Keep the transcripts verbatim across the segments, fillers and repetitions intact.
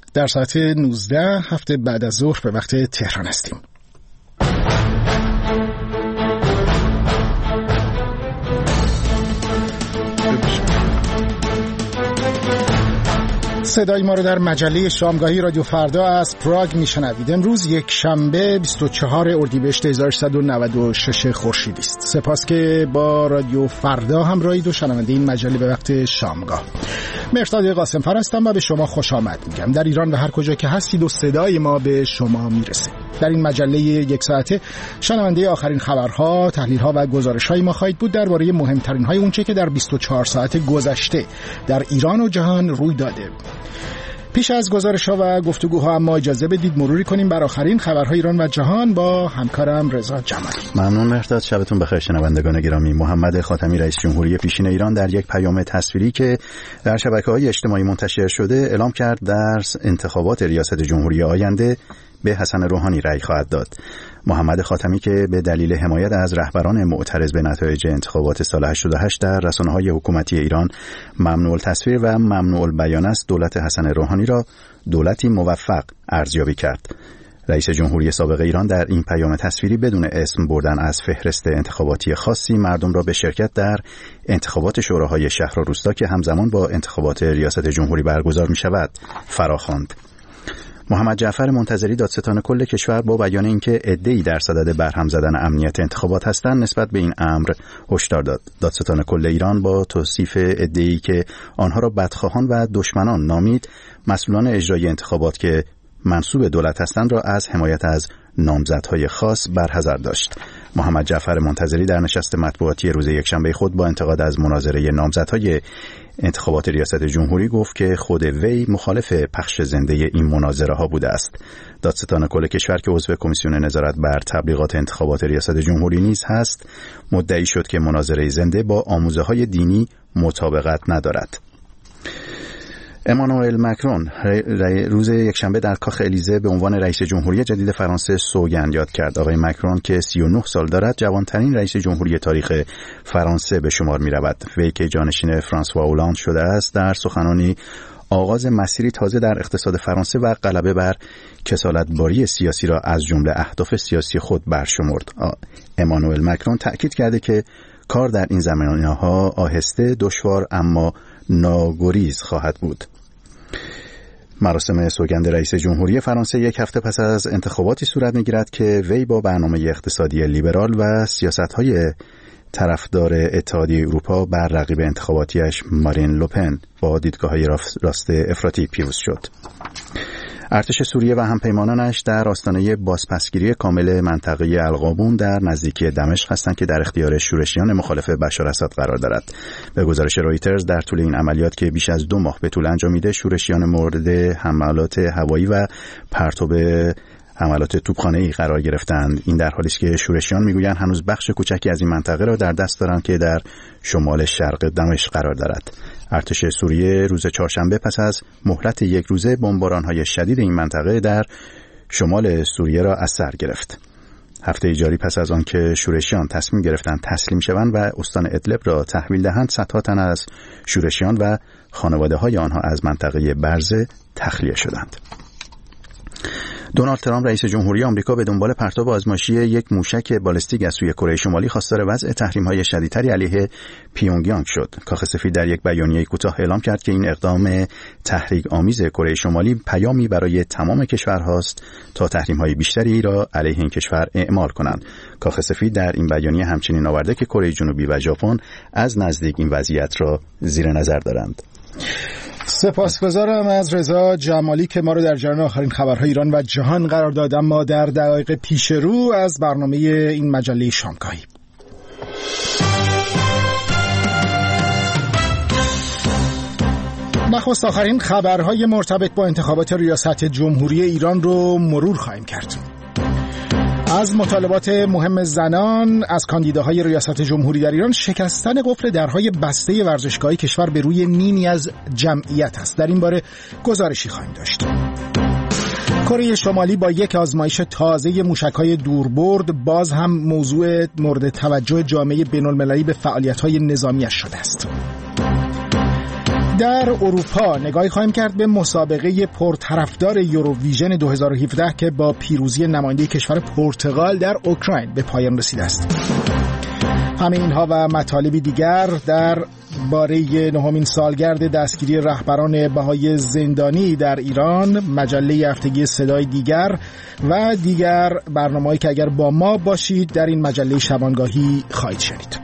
در ساعت نوزده هفته بعد از ظهر به وقت تهران هستیم. صدای ما رو در مجله شامگاهی رادیو فردا از پراگ میشنوید. امروز یک شنبه بیست و چهارم اردیبهشت هزار و سیصد و نود و شش خورشیدی است. سپاس که با رادیو فردا همراهید و شنونده این مجله به وقت شامگاه. مهرداد قاسم‌فر هستم و به شما خوش آمد میگم در ایران و هر کجا که هستید و صدای ما به شما میرسه. در این مجله یک ساعته شنونده آخرین خبرها، تحلیل‌ها و گزارش‌های ما خواهید بود درباره مهمترین‌های اونچه که در بیست و چهار ساعت گذشته در ایران و جهان روی داده. پیش از گزارش‌ها و گفتگوها اما اجازه بدید مروری کنیم بر آخرین خبرهای ایران و جهان با همکارم رضا جمالی. ممنون مهرداد. شبتون بخیر شنوندگان گرامی. محمد خاتمی رئیس جمهوری پیشین ایران در یک پیام تصویری که در شبکه‌های اجتماعی منتشر شده اعلام کرد در انتخابات ریاست جمهوری آینده به حسن روحانی رأی خواهد داد. محمد خاتمی که به دلیل حمایت از رهبران معترض به نتایج انتخابات سال هشتاد و هشت در رسانه‌های حکومتی ایران ممنوع التصویر و ممنوع البیان است، دولت حسن روحانی را دولتی موفق ارزیابی کرد. رئیس جمهوری سابق ایران در این پیام تصویری بدون اسم بردن از فهرست انتخاباتی خاصی مردم را به شرکت در انتخابات شوراهای شهر و روستا که همزمان با انتخابات ریاست جمهوری برگزار می‌شود فراخواند. محمد جعفر منتظری دادستان کل کشور با بیان اینکه عده‌ای در صدد برهم زدن امنیت انتخابات هستند نسبت به این امر هشدار داد. دادستان کل ایران با توصیف عده‌ای که آنها را بدخواهان و دشمنان نامید، مسئولان اجرایی انتخابات که منسوب دولت هستند را از حمایت از نامزدهای خاص برحذر داشت. محمد جعفر منتظری در نشست مطبوعاتی روز یکشنبه خود با انتقاد از مناظره نامزدهای انتخابات ریاست جمهوری گفت که خود وی مخالف پخش زنده این مناظره ها بوده است. دادستان کل کشور که عضو کمیسیون نظارت بر تبلیغات انتخابات ریاست جمهوری نیز هست، مدعی شد که مناظره زنده با آموزه‌های دینی مطابقت ندارد. امانوئل مکرون روز یکشنبه در کاخ الیزه به عنوان رئیس جمهوری جدید فرانسه سوگند یاد کرد. آقای مکرون که سی و نه سال دارد جوانترین رئیس جمهوری تاریخ فرانسه به شمار می رود. وی که جانشین فرانسوا اولاند شده است در سخنانی آغاز مسیری تازه در اقتصاد فرانسه و غلبه بر کسالتباری سیاسی را از جمله اهداف سیاسی خود برشمرد. امانوئل مکرون تأکید کرده که کار در این زمینه‌ها آهسته، دشوار اما ناگریز خواهد بود. مراسم سوگند رئیس جمهوری فرانسه یک هفته پس از انتخاباتی صورت می‌گیرد که وی با برنامه اقتصادی لیبرال و سیاست‌های طرفدار اتحادیه اروپا بر رقیب انتخاباتیش مارین لوپن با دیدگاه‌های راست افراطی پیروز شد. ارتش سوریه و همپیمانانش در آستانه بازپسگیری کامل منطقه القابون در نزدیکی دمشق هستند که در اختیار شورشیان مخالف بشار اسد قرار دارد. به گزارش رویترز در طول این عملیات که بیش از دو ماه به طول انجامیده، شورشیان مورد حملات هوایی و پرتاب حملات توپخانه‌ای قرار گرفتند. این در حالی است که شورشیان میگویند هنوز بخش کوچکی از این منطقه را در دست دارند که در شمال شرق دمشق قرار دارد. ارتش سوریه روز چهارشنبه پس از مهلت یک روزه بمباران‌های شدید این منطقه در شمال سوریه را از سر گرفت. هفته جاری پس از آن که شورشیان تصمیم گرفتند تسلیم شوند و استان ادلب را تحویل دهند، صدها تن از شورشیان و خانواده‌های آنها از منطقه برزه تخلیه شدند. دونالد ترامپ رئیس جمهوری آمریکا به دنبال پرتاب آزمایشی یک موشک بالستیک از سوی کره شمالی خواستار وضع تحریم‌های شدیدتری علیه پیونگیانگ شد. کاخ سفید در یک بیانیه کوتاه اعلام کرد که این اقدام تحریک‌آمیز کره شمالی پیامی برای تمام کشورهاست تا تحریم‌های بیشتری را علیه این کشور اعمال کنند. کاخ سفید در این بیانیه همچنین آورده که کره جنوبی و ژاپن از نزدیک این وضعیت را زیر نظر دارند. سپاسگزارم از رضا جمالی که ما رو در جریان آخرین خبرهای ایران و جهان قرار داد. اما در دقایق پیش رو از برنامه این مجله شامگاهی. نخست آخرین خبرهای مرتبط با انتخابات ریاست جمهوری ایران رو مرور خواهیم کرد. از مطالبات مهم زنان از کاندیداهای ریاست جمهوری در ایران شکستن قفل درهای بسته ورزشگاهی کشور به روی نیمی از جمعیت است. در این باره گزارشی خواهیم داشت. کره شمالی با یک آزمایش تازه موشک‌های دوربرد باز هم موضوع مورد توجه جامعه بین‌المللی به فعالیت‌های نظامیش شده است. در اروپا نگاهی خواهیم کرد به مسابقه پرطرفدار یوروویژن دو هزار و هفده که با پیروزی نماینده کشور پرتغال در اوکراین به پایان رسیده است. همه اینها و مطالبی دیگر در باره نهمین سالگرد دستگیری رهبران بهائی زندانی در ایران، مجله هفتگی صدای دیگر و دیگر برنامه‌ای که اگر با ما باشید در این مجله شبانگاهی خواهید شنید.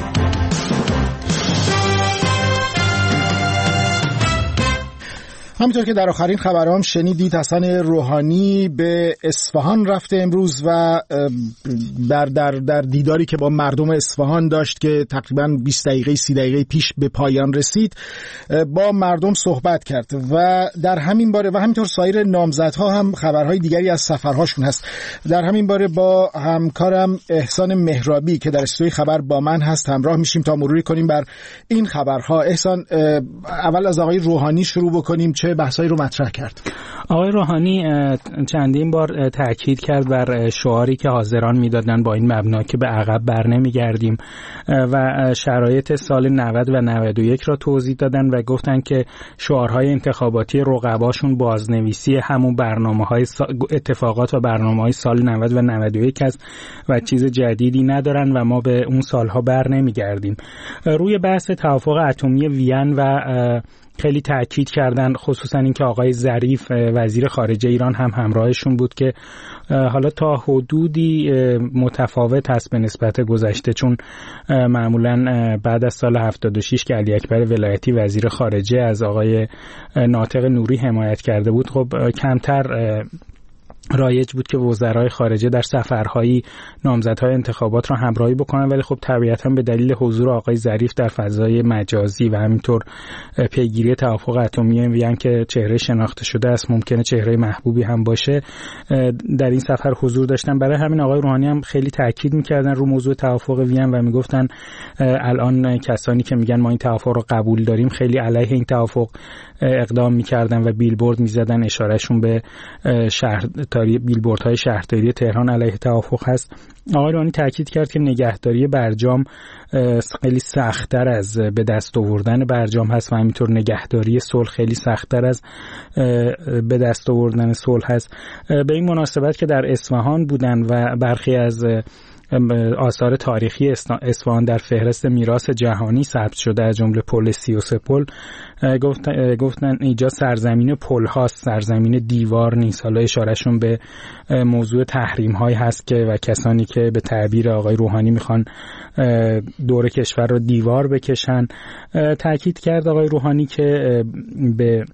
همینطور که در آخرین خبرام شنیدید، حسن روحانی به اصفهان رفته امروز و در در در دیداری که با مردم اصفهان داشت که تقریباً بیست دقیقه سی دقیقه پیش به پایان رسید، با مردم صحبت کرد و در همین باره و همینطور سایر نامزدها هم خبرهای دیگری از سفرهاشون هست. در همین باره با همکارم احسان مهرابی که در استودیوی خبر با من هست همراه میشیم تا مروری کنیم بر این خبرها. احسان، اول از آقای روحانی شروع بکنیم، چه بحثایی رو مطرح کرد؟ آقای روحانی چندین بار تاکید کرد بر شعاری که حاضران میدادن با این مبنا که به عقب بر نمیگردیم و شرایط سال نود و نود و یک را توضیح دادن و گفتن که شعارهای انتخاباتی رقباشون بازنویسی همون برنامه‌های اتفاقات و برنامه‌های سال نود و نود و یک است و چیز جدیدی ندارن و ما به اون سالها بر نمیگردیم. روی بحث توافق اتمی وین و خیلی تاکید کردن، خصوصا اینکه آقای ظریف وزیر خارجه ایران هم همراهشون بود که حالا تا حدودی متفاوت هست به نسبت گذشته، چون معمولا بعد از سال هفتاد و شش که علی اکبر ولایتی وزیر خارجه از آقای ناطق نوری حمایت کرده بود، خب کمتر رایج بود که وزرای خارجه در سفرهایی نامزدهای انتخابات را همراهی بکنن، ولی خب طبیعتاً به دلیل حضور آقای ظریف در فضای مجازی و همینطور پیگیری توافق اتمی وین که چهره شناخته شده است، ممکنه چهره محبوبی هم باشه، در این سفر حضور داشتن. برای همین آقای روحانی هم خیلی تاکید می‌کردن رو موضوع توافق وین و میگفتن الان کسانی که میگن ما این توافق رو قبول داریم خیلی علیه این توافق اقدام می‌کردن و بیلبورد می‌زدن، اشارهشون به شهر بیلبوردهای شهرداری تهران علیه توافق هست. آقای روحانی تاکید کرد که نگهداری برجام خیلی سخت‌تر از به دست آوردن برجام هست و همینطور نگهداری صلح خیلی سخت‌تر از به دست آوردن صلح هست. به این مناسبت که در اصفهان بودن و برخی از آثار تاریخی اصفهان در فهرست میراث جهانی ثبت شده از جمله پل سی و سه پل، گفتن گفتن اینجا سرزمین پل هاست، سرزمین دیوار نیست. حالا اشارهشون به موضوع تحریم های هست که و کسانی که به تعبیر آقای روحانی میخوان دور کشور رو دیوار بکشن. تاکید کرد آقای روحانی که به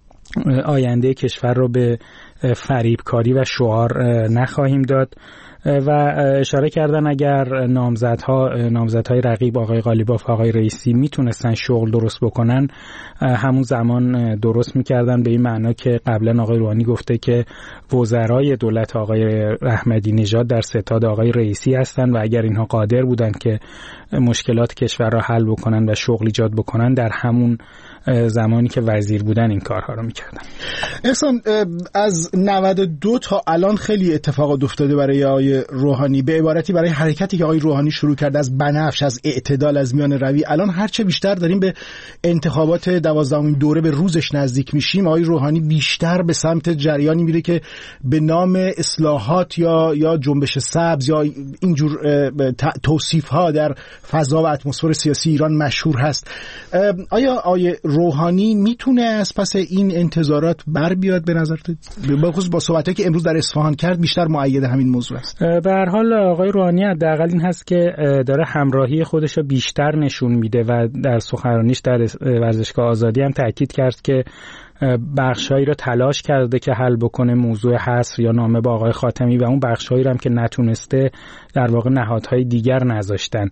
آینده کشور رو به فریبکاری و شعار نخواهیم داد و اشاره کردن اگر نامزدها نامزدهای رقیب آقای قالیباف و آقای رئیسی میتونستن شغل درست بکنن، همون زمان درست میکردن، به این معنا که قبلا آقای روحانی گفته که وزرای دولت آقای احمدی نژاد در ستاد آقای رئیسی هستن و اگر اینها قادر بودن که مشکلات کشور را حل بکنن و شغل ایجاد بکنن، در همون زمانی که وزیر بودن این کارها رو میکردن. احسان، از نود و دو تا الان خیلی اتفاقات افتاده برای آقای روحانی، به عبارتی برای حرکتی که آقای روحانی شروع کرد از بنفش، از اعتدال، از میان روی، الان هرچه بیشتر داریم به انتخابات دوازدهمین دوره به روزش نزدیک میشیم، آقای روحانی بیشتر به سمت جریانی میره که به نام اصلاحات یا یا جنبش سبز یا اینجور توصیف ها در فضا و اتمسفر سیاسی ایران مشهور هست. آیا آقای روحانی میتونه از پس این انتظارات بر بیاد؟ به نظرت به خصوص با صحبتایی که امروز در اصفهان کرد بیشتر مؤید همین موضوع است؟ به هر حال آقای روحانی حداقل این هست که داره همراهی خودش رو بیشتر نشون میده و در سخنرانیش در ورزشگاه آزادی هم تاکید کرد که بخشایی رو تلاش کرده که حل بکنه موضوع حصر یا نامه با آقای خاتمی و اون بخشایی رو هم که نتونسته در واقع نهادهای دیگر نذاشتن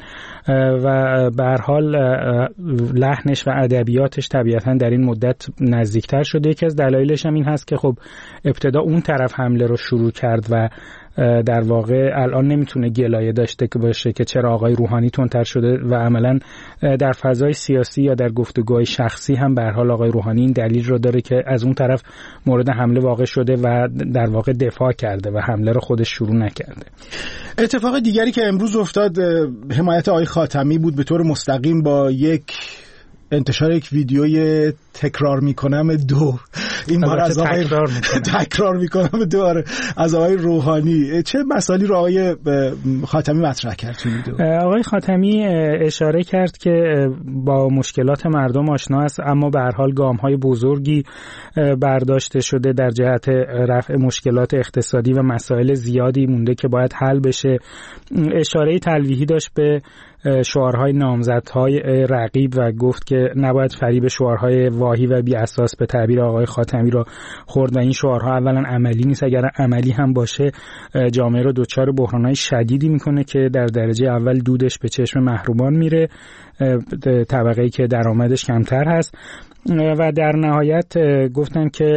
و به هر حال لحنش و ادبیاتش طبیعتاً در این مدت نزدیکتر شده. یکی از دلایلش هم این هست که خب ابتدا اون طرف حمله رو شروع کرد و در واقع الان نمیتونه گلایه داشته که باشه که چرا آقای روحانی تندتر شده و عملاً در فضای سیاسی یا در گفتگوهای شخصی هم به هر حال آقای روحانی این دلیل رو داره که از اون طرف مورد حمله واقع شده و در واقع دفاع کرده و حمله رو خودش شروع نکرده. اتفاق دیگری که امروز افتاد حمایت آقای خاتمی بود به طور مستقیم با یک انتشار یک ویدیوی تکرار میکنم دو این بار از آقای تکرار میکنم تکرار میکنم دو از آقای روحانی، چه مسائلی رو آقای خاتمی مطرح کرد تو ویدیو؟ آقای خاتمی اشاره کرد که با مشکلات مردم آشنا است، اما به هر حال گام‌های بزرگی برداشته شده در جهت رفع مشکلات اقتصادی و مسائل زیادی مونده که باید حل بشه. اشاره تلویحی داشت به شعارهای نامزدهای رقیب و گفت که نباید فریب شعارهای واهی و بی اساس به تعبیر آقای خاتمی را خورد و این شعارها اولا عملی نیست، اگر عملی هم باشه جامعه رو دچار بحرانهای شدیدی میکنه که در درجه اول دودش به چشم محرومان میره، طبقه‌ای که درآمدش کمتر هست، و در نهایت گفتن که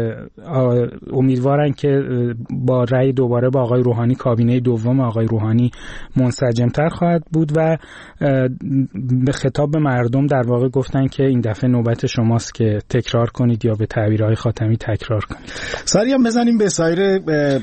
امیدوارن که با رأی دوباره با آقای روحانی کابینه دوم آقای روحانی منسجمتر خواهد بود و به خطاب به مردم در واقع گفتن که این دفعه نوبت شماست که تکرار کنید یا به تعبیرهای خاتمی تکرار کنید. سری هم بزنیم به سایر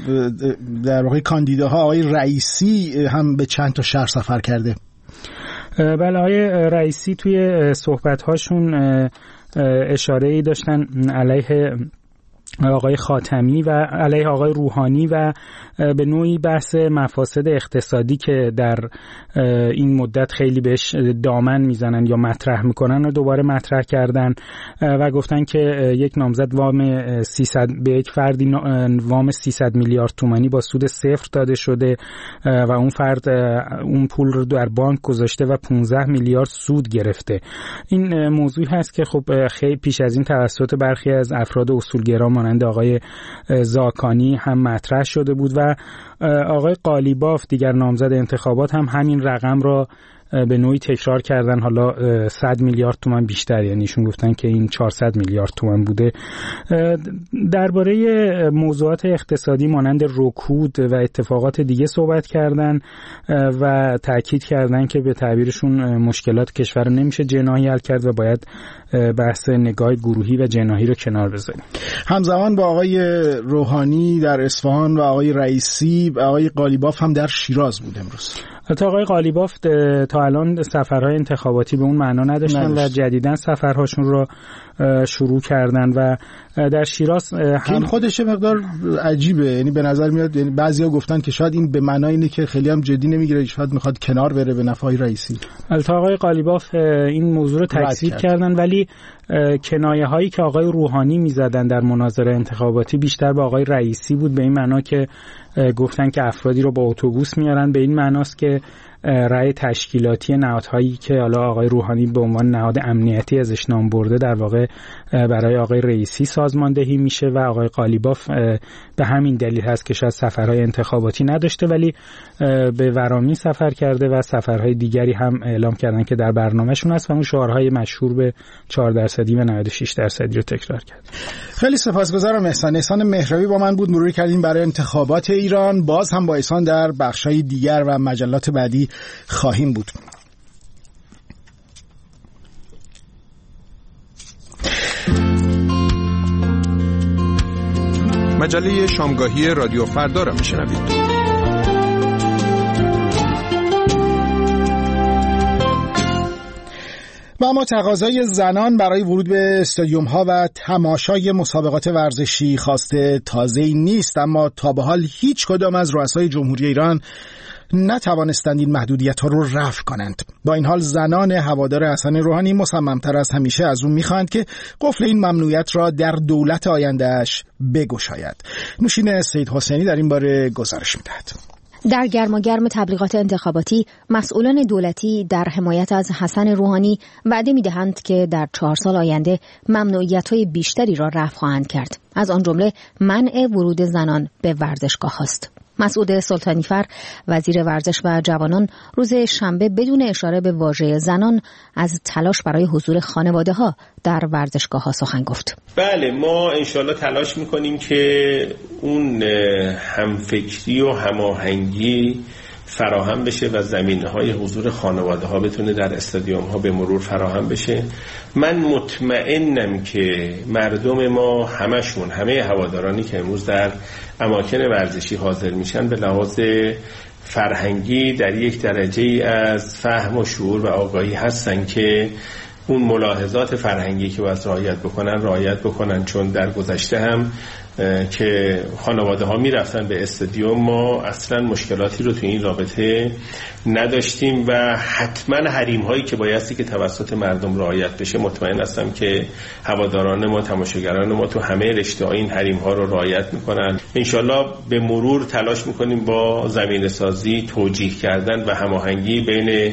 در واقع کاندیداها. آقای رئیسی هم به چند تا شهر سفر کرده. بله، آقای رئیسی توی صحبت‌هاشون اشاره‌ای داشتن علیه آقای خاتمی و علیه آقای روحانی و به نوعی بحث مفاسد اقتصادی که در این مدت خیلی بهش دامن میزنن یا مطرح میکنن و دوباره مطرح کردن و گفتن که یک نامزد وام سیصد به یک فردی وام سیصد میلیارد تومانی با سود صفر داده شده و اون فرد اون پول رو در بانک گذاشته و پانزده میلیارد سود گرفته. این موضوعی هست که خب خیلی پیش از این توسط برخی از افراد اصولگرا مانند آقای زاکانی هم مطرح شده بود و آقای قالیباف دیگر نامزد انتخابات هم همین رقم را به نوعی تکرار کردن، حالا صد میلیارد تومان بیشتر، یعنی ایشون گفتن که این چهارصد میلیارد تومان بوده. درباره موضوعات اقتصادی مانند رکود و اتفاقات دیگه صحبت کردن و تاکید کردن که به تعبیرشون مشکلات کشور رو نمیشه جناحی حل کرد و باید بحث نگاه گروهی و جناحی رو کنار بذاریم. همزمان با آقای روحانی در اصفهان و آقای رئیسی، آقای قالیباف هم در شیراز بود امروز. البته آقای قالیباف تا الان سفرهای انتخاباتی به اون معنا نداشتن نداشت. و جدیداً سفرهاشون رو شروع کردن و در شیراز هم این خودش مقدار عجیبه، یعنی به نظر میاد، یعنی بعضیا گفتن که شاید این به معنای اینه که خیلی هم جدی نمیگیره، شاید میخواد کنار بره به نفع رئیسی. البته آقای قالیباف این موضوع رو تکذیب کردن، ولی کنایه هایی که آقای روحانی میزدن در مناظره انتخاباتی بیشتر به آقای رئیسی بود، به این معنا که گفتن که افرادی رو با اتوبوس میارن، به این معناست که رأی تشکیلاتی نهادهایی که حالا آقای روحانی به عنوان نهاد امنیتی ازش نام برده در واقع برای آقای رئیسی سازماندهی میشه و آقای قالیباف به همین دلیل هست که شاید سفرهای انتخاباتی نداشته ولی به ورامین سفر کرده و سفرهای دیگری هم اعلام کردن که در برنامهشون هست و اون شعارهای مشهور به چهار درصدی و نود و شش درصدی رو تکرار کرد. خیلی سپاسگزارم احسان. احسان مهروی با من بود، مروری کردیم برای انتخابات ایران. باز هم با احسان در بخشای دیگر و مجلات بعدی خواهیم بود. مجله شامگاهی رادیو فردا را میشنوید. و اما تقاضای زنان برای ورود به استادیوم ها و تماشای مسابقات ورزشی خواسته تازه‌ای نیست، اما تا به حال هیچ کدام از رؤسای جمهوری ایران نتوانستند این محدودیت ها رو رفع کنند. با این حال زنان هوادار حسن روحانی مصممتر از همیشه از اون میخواهند که قفل این ممنوعیت را در دولت آیندهش بگشاید. نوشین سید حسینی در این باره گزارش میدهد. در گرماگرم تبلیغات انتخاباتی مسئولان دولتی در حمایت از حسن روحانی وعده می‌دهند که در چهار سال آینده ممنوعیت‌های بیشتری را رفع خواهند کرد. از آن جمله منع ورود زنان به ورزشگاه است. مسعود سلطانیفر وزیر ورزش و جوانان روز شنبه بدون اشاره به واژه زنان از تلاش برای حضور خانواده‌ها در ورزشگاه‌ها سخن گفت. بله، ما انشالله تلاش می‌کنیم که اون همفکری و هماهنگی فراهم بشه و زمینه‌های حضور خانواده‌ها بتونه در استادیوم‌ها به مرور فراهم بشه. من مطمئنم که مردم ما همشون، همه هوادارانی که امروز در اماکن ورزشی حاضر میشن به لحاظ فرهنگی در یک درجه‌ای از فهم و شعور و آگاهی هستن که اون ملاحظات فرهنگی که باید رعایت بکنن رعایت بکنن، چون در گذشته هم که خانواده ها می رفتن به استادیوم ما اصلا مشکلاتی رو تو این رابطه نداشتیم و حتما حریم هایی که بایستی که توسط مردم رعایت بشه مطمئن هستم که هواداران ما، تماشاگران ما تو همه رشته ها این حریم ها رو رعایت میکنن. انشالله به مرور تلاش میکنیم با زمینه سازی، توجیه کردن و هماهنگی بین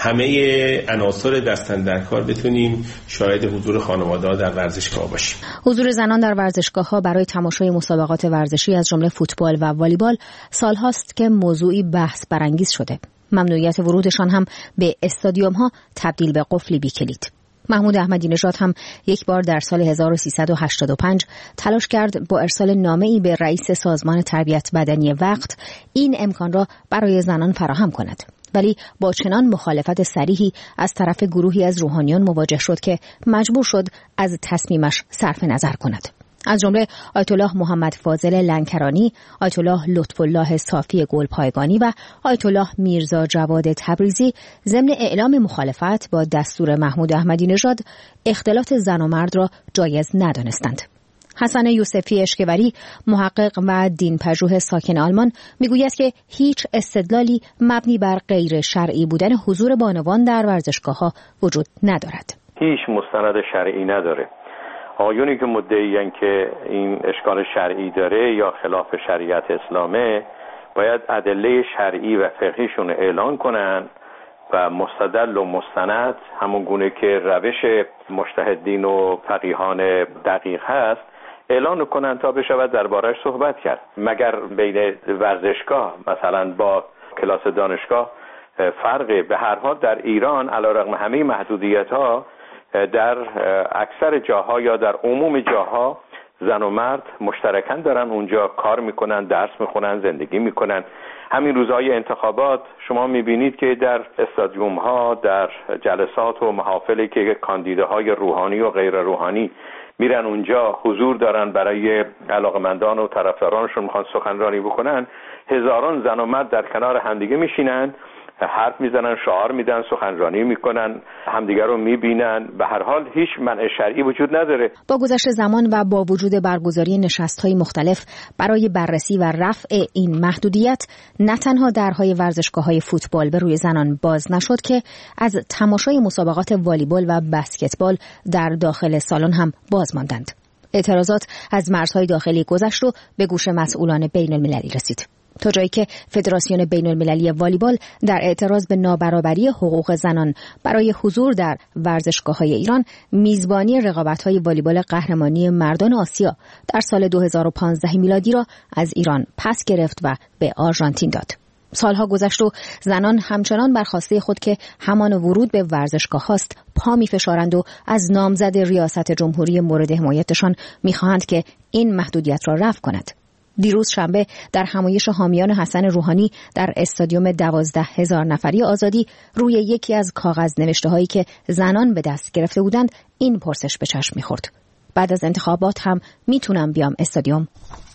همه عناصر دستن در کار بتونیم شاهد حضور خانواده‌ها در ورزشگاه باشیم. حضور زنان در ورزشگاه‌ها برای تماشای مسابقات ورزشی از جمله فوتبال و والیبال سال‌هاست که موضوعی بحث برانگیز شده. ممنوعیت ورودشان هم به استادیوم‌ها تبدیل به قفلی بیکلید. محمود احمدی نژاد هم یک بار در سال هزار و سیصد و هشتاد و پنج تلاش کرد با ارسال نامه‌ای به رئیس سازمان تربیت بدنی وقت این امکان را برای زنان فراهم کند. ولی با چنان مخالفت صریحی از طرف گروهی از روحانیان مواجه شد که مجبور شد از تصمیمش صرف نظر کند. از جمله آیت الله محمد فاضل لنکرانی، آیت الله لطف الله صافی گلپایگانی و آیت الله میرزا جواد تبریزی ضمن اعلام مخالفت با دستور محمود احمدی نژاد اختلاط زن و مرد را جایز ندانستند. حسن یوسفی اشکوری، محقق و دینپژوه ساکن آلمان، میگوید که هیچ استدلالی مبنی بر غیر شرعی بودن حضور بانوان در ورزشگاه‌ها وجود ندارد. هیچ مستند شرعی نداره. آیونی که مدعیان که این اشکال شرعی داره یا خلاف شریعت اسلامه باید ادله شرعی و فقهیشون اعلان کنن و مستدل و مستند همون گونه که روش مجتهدین و فقیهان دقیق هست اعلان کنن تا بشود دربارش صحبت کرد. مگر بین ورزشگاه مثلا با کلاس دانشگاه فرقی؟ به هر حال در ایران علیرغم همه محدودیت‌ها در اکثر جاها یا در عموم جاها زن و مرد مشترکاً دارن اونجا کار میکنن، درس میخونن، زندگی میکنن. همین روزهای انتخابات شما میبینید که در استادیوم ها، در جلسات و محافلی که کاندیداهای روحانی و غیر روحانی میرن اونجا حضور دارن برای علاقمندان و طرفدارانشون میخوان سخنرانی بکنن، هزاران زن و مرد در کنار همدیگه میشینن، حرف میزنن، شعار میدن، سخنرانی میکنن، همدیگر رو میبینن. به هر حال هیچ منع شرعی وجود نداره. با گذشت زمان و با وجود برگزاری نشست‌های مختلف برای بررسی و رفع این محدودیت، نه تنها درهای ورزشگاه‌های فوتبال به روی زنان باز نشد که از تماشای مسابقات والیبال و بسکتبال در داخل سالن هم باز ماندند. اعتراضات از مرزهای داخلی گذشت و به گوش مسئولان بین المللی رسید، تا جایی که فدراسیون بین المللی والیبال در اعتراض به نابرابری حقوق زنان برای حضور در ورزشگاه‌های ایران میزبانی رقابت‌های والیبال قهرمانی مردان آسیا در سال دو هزار و پانزده میلادی را از ایران پس گرفت و به آرژانتین داد. سالها گذشت و زنان همچنان بر خواسته خود که همان ورود به ورزشگاه هاست پا می‌فشارند و از نامزد ریاست جمهوری مورد حمایتشان می‌خواهند که این محدودیت را رفع کند. دیروز شنبه در همایش حامیان حسن روحانی در استادیوم دوازده هزار نفری آزادی روی یکی از کاغذ نوشته هایی که زنان به دست گرفته بودند این پرسش به چشم می‌خورد: بعد از انتخابات هم میتونم بیام استادیوم؟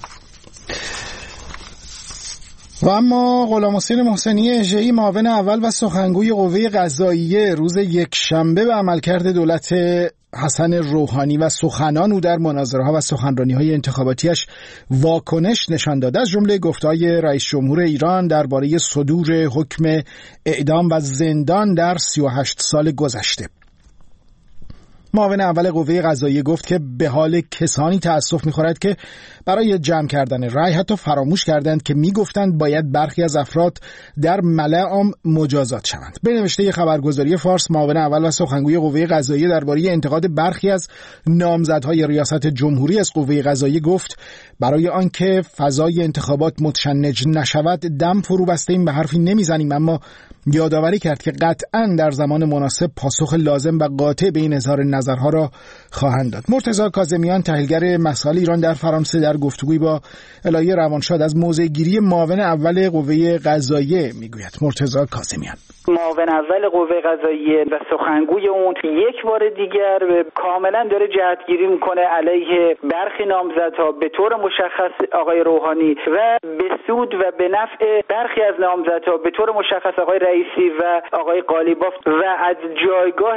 و اما غلام حسین محسنی اژه‌ای، معاون اول و سخنگوی قوه قضاییه، روز یکشنبه به عملکرد دولت حسن روحانی و سخنان او در مناظره‌ها و سخنرانی‌های انتخاباتیش واکنش نشان داد، از جمله گفته‌های رئیس جمهور ایران درباره صدور حکم اعدام و زندان در سی و هشت سال گذشته. معاون اول قوه قضاییه گفت که به حال کسانی تأسف می‌خورد که برای جمع کردن رأی حتی فراموش کردند که می‌گفتند باید برخی از افراد در ملعام مجازات شوند. به نوشته خبرگزاری فارس، معاون اول و سخنگوی قوه قضاییه درباره انتقاد برخی از نامزدهای ریاست جمهوری از قوه قضاییه گفت برای آنکه فضای انتخابات متشنج نشود دم فرو بسته‌ایم، به حرفی نمیزنیم، اما یادآوری کرد که قطعاً در زمان مناسب پاسخ لازم و قاطع به این اظهار نظر نظرها را خواهند داد. مرتضی کاظمیان، تحلیلگر مسائل ایران در فرانسه، در گفتگوی با الهه روانشاد از موضع گیری معاون اول قوه قضاییه میگوید. مرتضی کاظمیان: معاون اول قوه قضاییه و سخنگوی اون یک بار دیگر کاملا داره جهتگیری میکنه علیه برخی نامزدها، به طور مشخص آقای روحانی، و به سود و به نفع برخی از نامزدها، به طور مشخص آقای رئیسی و آقای قالیباف، و از جایگاه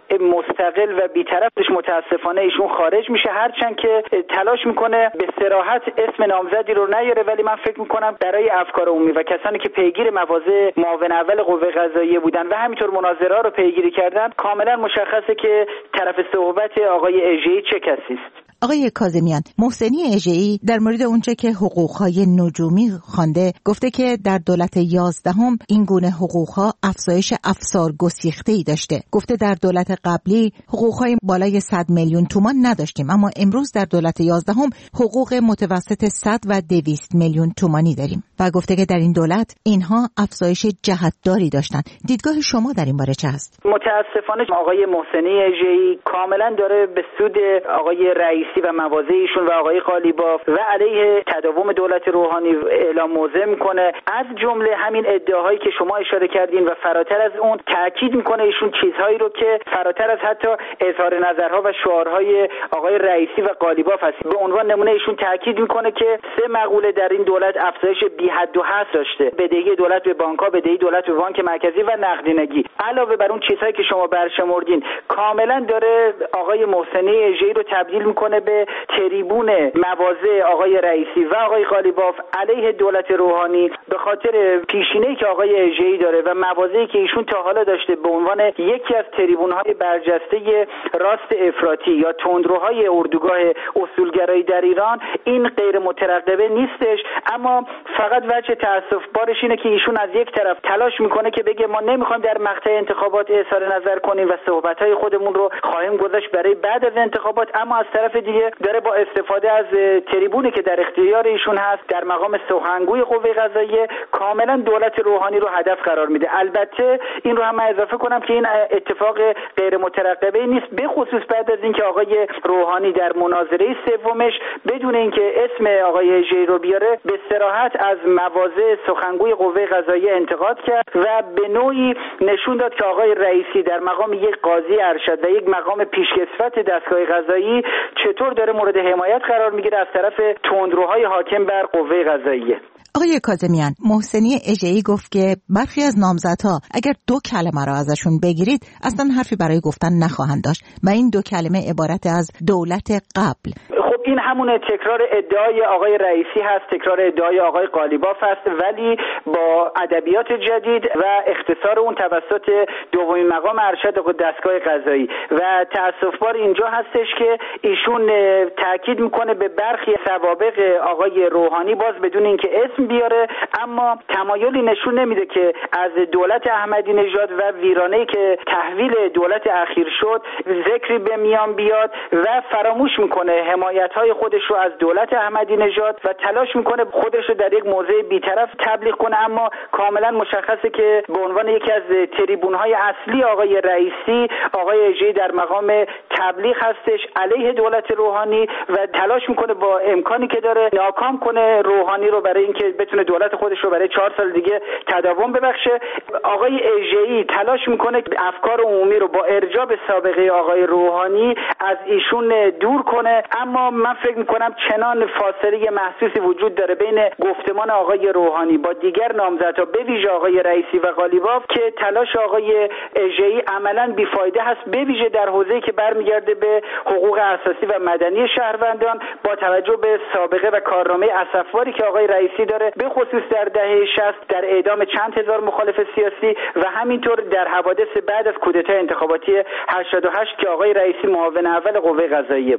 مستقل و بی‌طرفش متاسفانه ایشون خارج میشه، هرچند که تلاش میکنه به صراحت اسم نامزدی رو نیاره، ولی من فکر میکنم برای افکار عمومی و کسانی که پیگیر مواضع معاون اول قوه قضاییه بودن و همینطور مناظره رو پیگیری کردن، کاملا مشخصه که طرف صحبت آقای اژه‌ای چه کسی است. آقای کاظمیان، محسنی اژه‌ای در مورد اونچه که حقوق‌های نجومی خوانده گفته که در دولت یازدهم این گونه حقوق‌ها افزایش افسار گسیخته‌ای داشته. گفته در دولت قبلی حقوق‌های بالای صد میلیون تومان نداشتیم، اما امروز در دولت یازدهم حقوق متوسط صد و دویست میلیون تومانی داریم. و گفته که در این دولت اینها افزایش جهتداری داشتن. دیدگاه شما در این باره چه است؟ متاسفانه آقای محسنی اژه‌ای کاملا داره به سود آقای رئیسی و مواضع ایشون و آقای قالیباف و علیه تداوم دولت روحانی اعلام موضع میکنه. از جمله همین ادعاهایی که شما اشاره کردین و فراتر از اون تاکید میکنه ایشون چیزهایی رو که فراتر از حتی اظهار نظرها و شعارهای آقای رئیسی و قالیباف هست. به عنوان نمونه ایشون تاکید میکنه که سه مقوله در این دولت افزایش بی حد و حصر داشته: بدهی دولت به بانک‌ها، بدهی دولت به بانک مرکزی و نقدینگی. علاوه بر اون چیزهایی که شما برشمردین، کاملا داره آقای محسنی اژه‌ای رو تبدیل میکنه به تریبون مواضع آقای رئیسی و آقای قالیباف علیه دولت روحانی، به خاطر پیشینه‌ای که آقای اژه‌ای داره و مواضعی که ایشون تا حالا داشته به عنوان یکی از تریبون‌های برجسته راست افراطی یا تندروهای اردوگاه اصولگرایی در ایران. این غیر مترقبه نیستش، اما فقط وجه تأسف بارش اینه که ایشون از یک طرف تلاش میکنه که بگه ما نمیخوایم در مقطع انتخابات اظهار نظر کنیم و صحبت‌های خودمون رو خواهیم گذاشت برای بعد از انتخابات، اما از طرف دیگه داره با استفاده از تریبونی که در اختیار ایشون هست در مقام سخنگوی قوه قضاییه کاملا دولت روحانی رو هدف قرار میده. البته این رو هم اضافه کنم که این اتفاق غیر مترقبه نیست، به خصوص بعد از اینکه آقای روحانی در مناظره سومش بدون اینکه اسم آقای اژه‌ای رو بیاره به صراحت از مواضع سخنگوی قوه قضاییه انتقاد کرد و به نوعی نشون داد که آقای رئیسی در مقام یک قاضی ارشد و یک مقام پیشکسوت دستگاه قضایی چطور داره مورد حمایت قرار میگیره از طرف تندروهای حاکم بر قوه قضاییه. آقای کاظمیان، محسنی اژه‌ای گفت که برخی از نامزدها اگر دو کلمه را ازشون بگیرید اصلا حرفی برای گفتن نخواهند داشت و این دو کلمه عبارت از دولت قبل. خب این همون تکرار ادعای آقای رئیسی هست، تکرار ادعای آقای قالیباف هست، ولی با ادبیات جدید و اختصار اون توسط دومین مقام ارشد دستگاه قضایی. و تأسف‌بار اینجا هستش که ایشون تاکید میکنه به برخی سوابق آقای روحانی باز بدون اینکه اسم بیاره، اما تمایلی نشون نمیده که از دولت احمدی نژاد و ویرانه‌ای که تحویل دولت اخیر شد ذکری به میان بیاد و فراموش میکنه حمایت‌های خودش رو از دولت احمدی نژاد و تلاش میکنه خودش رو در یک موضع بی‌طرف تبلیغ کنه، اما کاملا مشخصه که به عنوان یکی از تریبون‌های اصلی آقای رئیسی آقای اژه‌ای در مقام تبلیغ هستش علیه دولت روحانی و تلاش میکنه با امکانی که داره ناکام کنه روحانی رو برای اینکه بتونه دولت خودش رو برای چهار سال دیگه تداوم ببخشه. آقای اژه‌ای تلاش میکنه افکار عمومی رو با ارجاع به سابقه آقای روحانی از ایشون دور کنه، اما من فکر میکنم چنان فاصله محسوسی وجود داره بین گفتمان آقای روحانی با دیگر نامزدها به ویژه آقای رئیسی و قالیباف که تلاش آقای اژه‌ای عملاً بیفایده هست، به ویژه در حوزه‌ای که برمیگرده به حقوق اساسی و مدنی شهروندان با توجه به سابقه و کارنامه اسفباری که آقای رئیسی داره، به خصوص در دهه شصت در اعدام چند هزار مخالف سیاسی و همینطور در حوادث بعد از کودتای انتخاباتی هشتاد و هشت که آقای رئیسی معاون اول قوه قضاییه بود.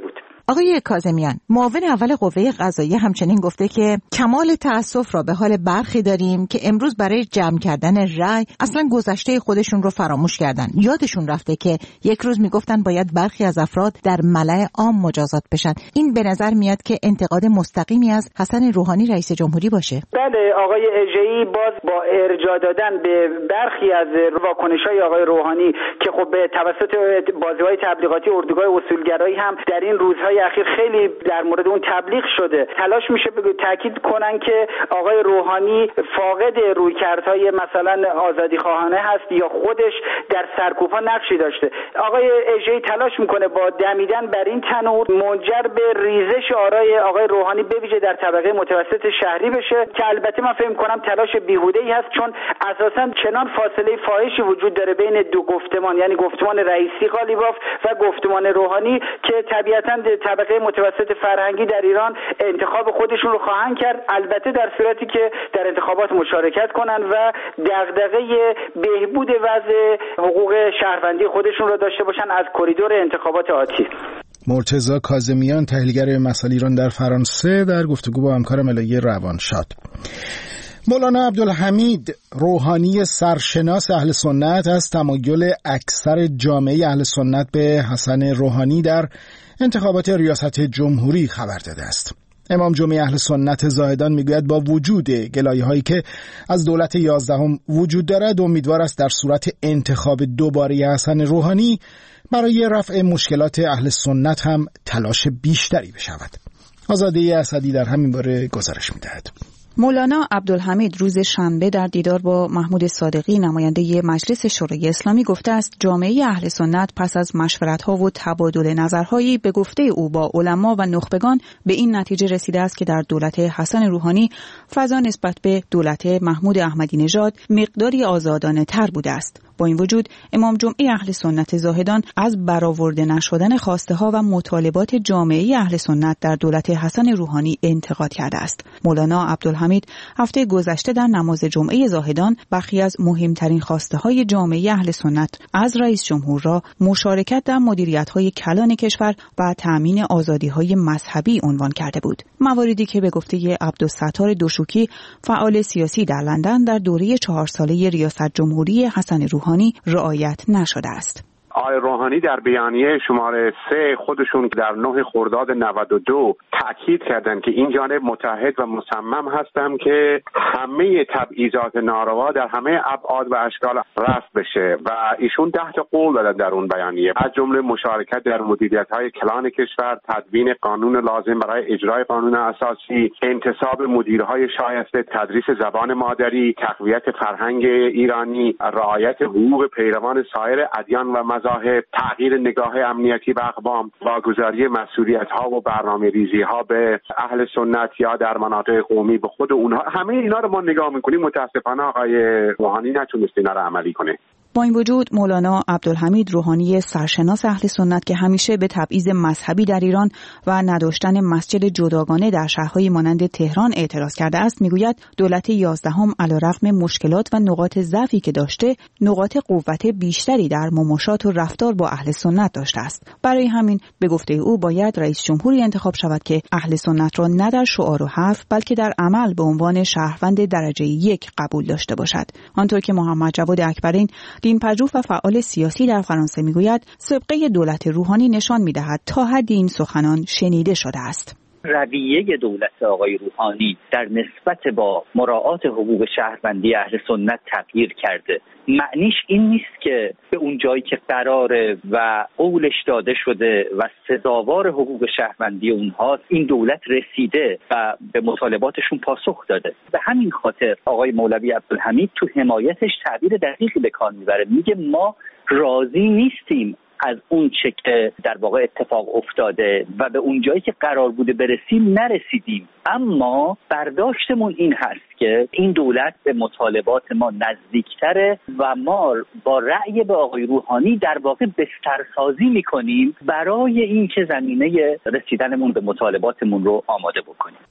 آقای کاظمیان، معاون اول قوه قضاییه همچنین گفته که کمال تأسف را به حال برخی داریم که امروز برای جمع کردن رأی اصلا گذشته خودشون رو فراموش کردن. یادشون رفته که یک روز میگفتن باید برخی از افراد در ملأ عام مجازات بشن. این به نظر میاد که انتقاد مستقیمی از حسن روحانی رئیس جمهوری باشه. بله، آقای اژه‌ای باز با ارجاع دادن به برخی از واکنش‌های آقای روحانی که خب به توسط بازی‌های تبلیغاتی اردوگاه اصولگرایی هم در این روزهای اخیر خیلی در مورد اون تبلیغ شده، تلاش میشه تاکید کنن که آقای روحانی فاقد رویکردهای مثلا آزادیخواهانه هست یا خودش در سرکوب‌ها نقشی داشته. آقای اژه‌ای تلاش میکنه با دمیدن بر این تنور منجر به ریزش آرای آقای روحانی به ویژه در طبقه متوسط شهری بشه که البته من فکر می‌کنم تلاش بیهوده‌ای هست، چون اساساً چنان فاصله فاحشی وجود داره بین دو گفتمان، یعنی گفتمان رئیسی قالیباف و گفتمان روحانی که طبیعتاً طبقه متوسط فرهنگی در ایران انتخاب خودشون رو خواهند کرد، البته در صورتی که در انتخابات مشارکت کنن و دغدغه بهبود وضع حقوق شهروندی خودشون رو داشته باشن از کریدور انتخابات آتی. مرتضی کاظمیان، تحلیلگر مسائل ایران در فرانسه، در گفتگو با همکارم الهی روانشاد. مولانا عبدالحمید روحانی سرشناس اهل سنت از تمایل اکثر جامعه اهل سنت به حسن روحانی در انتخابات ریاست جمهوری خبر داده است. امام جمعه اهل سنت زاهدان میگوید با وجود گلایه‌هایی که از دولت یازدهم وجود دارد، امیدوار است در صورت انتخاب دوباره حسن روحانی برای رفع مشکلات اهل سنت هم تلاش بیشتری بشود. آزاده اسدی در همین باره گزارش می‌دهد. مولانا عبدالحمید روز شنبه در دیدار با محمود صادقی نماینده مجلس شورای اسلامی گفته است جامعه اهل سنت پس از مشورت‌ها و تبادل نظرهایی به گفته او با علما و نخبگان به این نتیجه رسیده است که در دولت حسن روحانی فضا نسبت به دولت محمود احمدی نژاد مقداری آزادانه تر بوده است. با این وجود امام جمعه اهل سنت زاهدان از برآورده نشدن خواسته ها و مطالبات جامعه اهل سنت در دولت حسن روحانی انتقاد کرده است. مولانا عبدالحمید هفته گذشته در نماز جمعه زاهدان برخی از مهمترین خواسته های جامعه اهل سنت از رئیس جمهور را مشارکت در مدیریت های کلان کشور و تأمین آزادی های مذهبی عنوان کرده بود. مواردی که به گفته عبدالستار دوشوکی فعال سیاسی در لندن در دوره چهار ساله ریاست جمهوری حسن روحانی رعایت نشده است. آقای روحانی در بیانیه شماره سه خودشون در نه خرداد نود و دو تأکید کردند که این جانب متحد و مصمم هستم که همه تبعیضات ناروا در همه ابعاد و اشکال رفع بشه و ایشون ده تا قول دادن در اون بیانیه، از جمله مشارکت در مدیریت‌های کلان کشور، تدوین قانون لازم برای اجرای قانون اساسی، انتصاب مدیرهای شایسته، تدریس زبان مادری، تقویت فرهنگ ایرانی، رعایت حقوق پیروان سایر ادیان و مذاهب، تغییر نگاه امنیتی و اقوام، واگذاری مسئولیت‌ها و برنامه‌ریزی‌ها به اهل سنت یا در مناطق قومی به خود اونها. همه اینا رو ما نگاه می‌کنیم، متأسفانه آقای روحانی نتونست اینا رو عملی کنه. با این وجود مولانا عبدالحمید روحانی سرشناس اهل سنت که همیشه به تبعیض مذهبی در ایران و نداشتن مسجد جداگانه در شهرهای مانند تهران اعتراض کرده است، میگوید دولت یازدهم علیرغم مشکلات و نقاط ضعفی که داشته، نقاط قوت بیشتری در مماشات و رفتار با اهل سنت داشته است. برای همین به گفته او باید رئیس جمهوری انتخاب شود که اهل سنت را نه در شعار و حرف بلکه در عمل به عنوان شهروند درجه یک قبول داشته باشد. آنطور که محمد جواد اکبرین دینپژوه و فعال سیاسی در فرانسه میگوید سابقه دولت روحانی نشان میدهد تا حدی این سخنان شنیده شده است. رویه دولت آقای روحانی در نسبت با مراعات حقوق شهروندی اهل سنت تغییر کرده. معنیش این نیست که به اون جایی که قراره و قولش داده شده و سزاوار حقوق شهروندی اونها این دولت رسیده و به مطالباتشون پاسخ داده. به همین خاطر آقای مولوی عبدالحمید تو حمایتش تعبیر دقیقی به کار میبره، میگه ما راضی نیستیم از اون چه که در واقع اتفاق افتاده و به اون جایی که قرار بوده برسیم نرسیدیم، اما برداشتمون این هست که این دولت به مطالبات ما نزدیکتره و ما با رأی به آقای روحانی در واقع بسترسازی میکنیم برای این که زمینه رسیدنمون به مطالباتمون رو آماده بکنیم.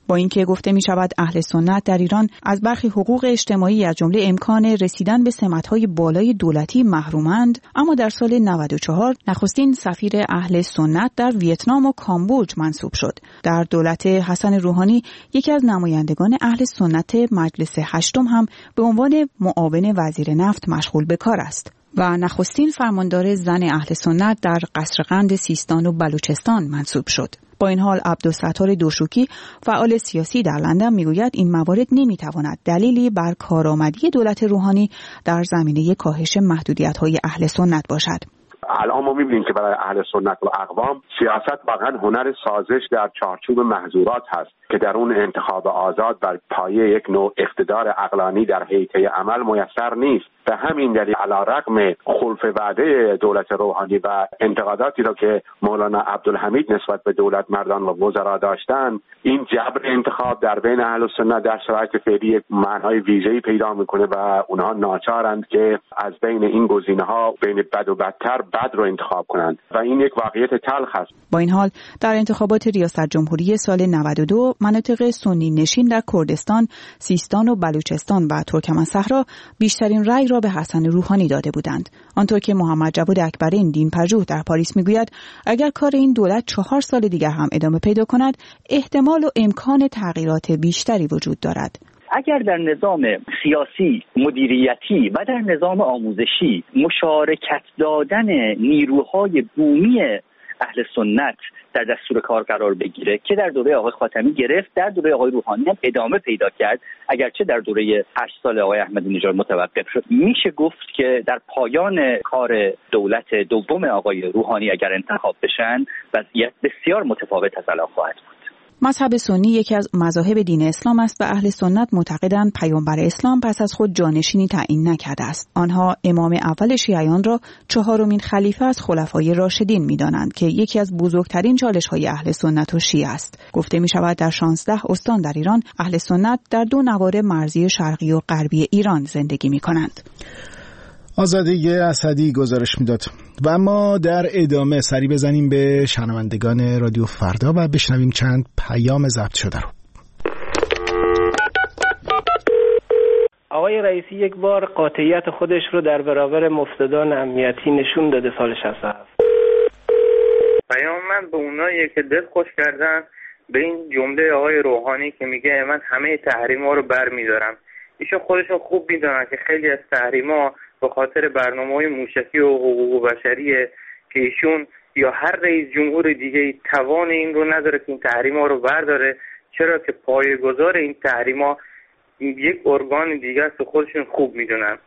با اینکه گفته می شود اهل سنت در ایران از برخی حقوق اجتماعی از جمله امکان رسیدن به سمت‌های بالای دولتی محرومند، اما در سال نود و چهار نخستین سفیر اهل سنت در ویتنام و کامبوج منصوب شد. در دولت حسن روحانی یکی از نمایندگان اهل سنت مجلس هشتم هم به عنوان معاون وزیر نفت مشغول به کار است و نخستین فرماندار زن اهل سنت در قصرقند سیستان و بلوچستان منصوب شد. با این حال عبدالستار دوشوکی فعال سیاسی در لندن میگوید این موارد نمیتواند دلیلی بر کارآمدی دولت روحانی در زمینه کاهش محدودیت‌های اهل سنت باشد. الان ما می‌بینیم که برای اهل سنت و اقوام سیاست واقعا هنر سازش در چارچوب محظورات هست که در اون انتخاب آزاد بر پایه یک نوع اقتدار عقلانی در هیئت عمل میسر نیست. به همین دلیل علیرغم خلف وعده دولت روحانی و انتقاداتی را که مولانا عبدالحمید نسبت به دولت مردان و وزرا داشتن، این جبر انتخاب در بین اهل سنت در شرایط فعلی یک معنای ویژه‌ای پیدا میکنه و اونها ناچارند که از بین این گزینه‌ها بین بد و بدتر بد رو انتخاب کنند و این یک واقعیت تلخ است. با این حال در انتخابات ریاست جمهوری سال نود و دو مناطق سنی نشین در کردستان، سیستان و بلوچستان و ترکمن صحرا بیشترین رأی را به حسن روحانی داده بودند. آنطور که محمد جواد اکبرین دینپژوه در پاریس میگوید اگر کار این دولت چهار سال دیگر هم ادامه پیدا کند احتمال و امکان تغییرات بیشتری وجود دارد. اگر در نظام سیاسی، مدیریتی و در نظام آموزشی مشارکت دادن نیروهای بومی اهل سنت در دستور کار قرار بگیره که در دوره آقای خاتمی گرفت، در دوره آقای روحانی هم ادامه پیدا کرد، اگرچه در دوره هشت سال آقای احمدی نژاد متوقف شد، میشه گفت که در پایان کار دولت دوم آقای روحانی اگر انتخاب بشن وضعیت بسیار متفاوت از الان خواهد بود. مذهب سنی یکی از مذاهب دین اسلام است و اهل سنت معتقدند پیامبر اسلام پس از خود جانشینی تعیین نکرده است. آنها امام اول شیعیان را چهارمین خلیفه از خلفای راشدین می‌دانند که یکی از بزرگترین چالش‌های اهل سنت و شیعه است. گفته می‌شود در شانزده استان در ایران اهل سنت در دو نوار مرزی شرقی و غربی ایران زندگی می‌کنند. آزاده اسدی گزارش میداد. و ما در ادامه سری بزنیم به شنوندگان رادیو فردا و بشنویم چند پیام ضبط شده رو. آقای رئیسی یک بار قاطعیت خودش رو در برابر مفسدان امنیتی نشون داده سال شصت و هفت. پیام من به اونایی که دل خوش کردن به این جمله آقای روحانی که میگه من همه تحریما رو برمیدارم. ایشون خودشون خوب میدونن که خیلی از تحریما به خاطر برنامه‌های موشکی و حقوق بشریه که ایشون یا هر رئیس جمهور دیگه توان این رو نداره که این تحریما رو برداره، چرا که پایه‌گذار این تحریما یک ارگان دیگه است و خودشون خوب میدونن.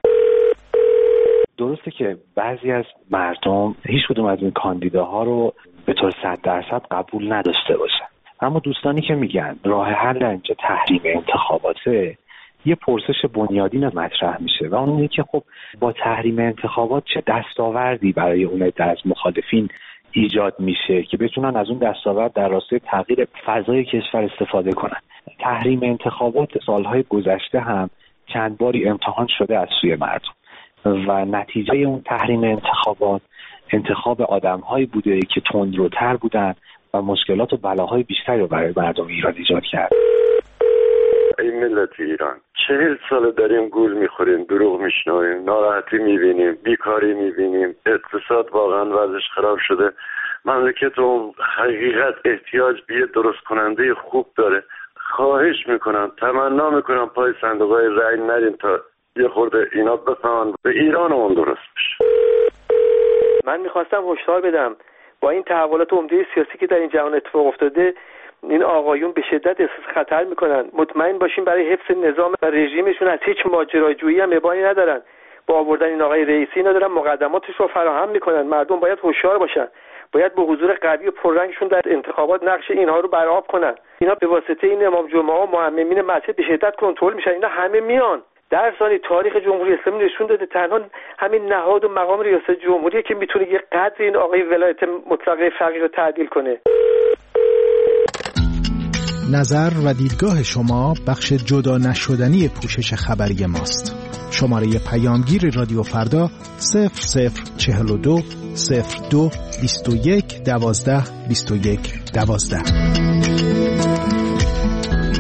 درسته که بعضی از مردم هیچ کدوم از این کاندیداها رو به طور صد درصد قبول نداشته باشن، اما دوستانی که میگن راه حل اینجا تحریم انتخاباته، یه پرسش بنیادین مطرح میشه و اون اینه که خب با تحریم انتخابات چه دستاوردی برای اون عده از مخالفین ایجاد میشه که بتونن از اون دستاورد در راستای تغییر فضای کشور استفاده کنن. تحریم انتخابات سالهای گذشته هم چند باری امتحان شده از سوی مردم و نتیجه اون تحریم انتخابات انتخاب آدم‌هایی بوده که تندروتر بودن و مشکلات و بلاهای بیشتری رو برای مردم ایران ایجاد کرد. ای ملت ایران، چهل سال داریم گول میخوریم، دروغ میشنویم، ناراحتی میبینیم، بیکاری میبینیم، اقتصاد واقعا وضعش خراب شده. مملکت و حقیقت احتیاج به یه درست کننده خوب داره. خواهش میکنم، تمنا میکنم پای صندوقهای رأی نریم تا یه خورده اینا بفهمن به ایران اون درست بشه. من میخواستم هشدار بدم با این تحولات عمده سیاسی که در این جهان اتفاق افتاده، این آقایون به شدت احساس خطر میکنن. مطمئن باشین برای حفظ نظام و رژیمشون از هیچ ماجراجویی هم ابایی ندارن. با آوردن این آقای رئیسی ندارن مقدماتش رو فراهم میکنن. مردم باید هوشیار باشن، باید با حضور قوی و پررنگشون در انتخابات نقش اینها رو برآب کنن. اینا به واسطه این امام جمعه و معممین مسجد به شدت کنترل میشن. اینا همه میان. در سال تاریخ جمهوری اسلامی نشون داده تنها همین نهاد و مقام ریاست جمهوریه که میتونه یه قدر این آقای ولایت مطلقه فقیه رو تعدیل کنه. نظر و دیدگاه شما بخش جدا نشدنی پوشش خبری ماست. شماره پیامگیر رادیو فردا صفر صفر چهل و دو صفر دو بیست و یک دوازده بیست و یک دوازده.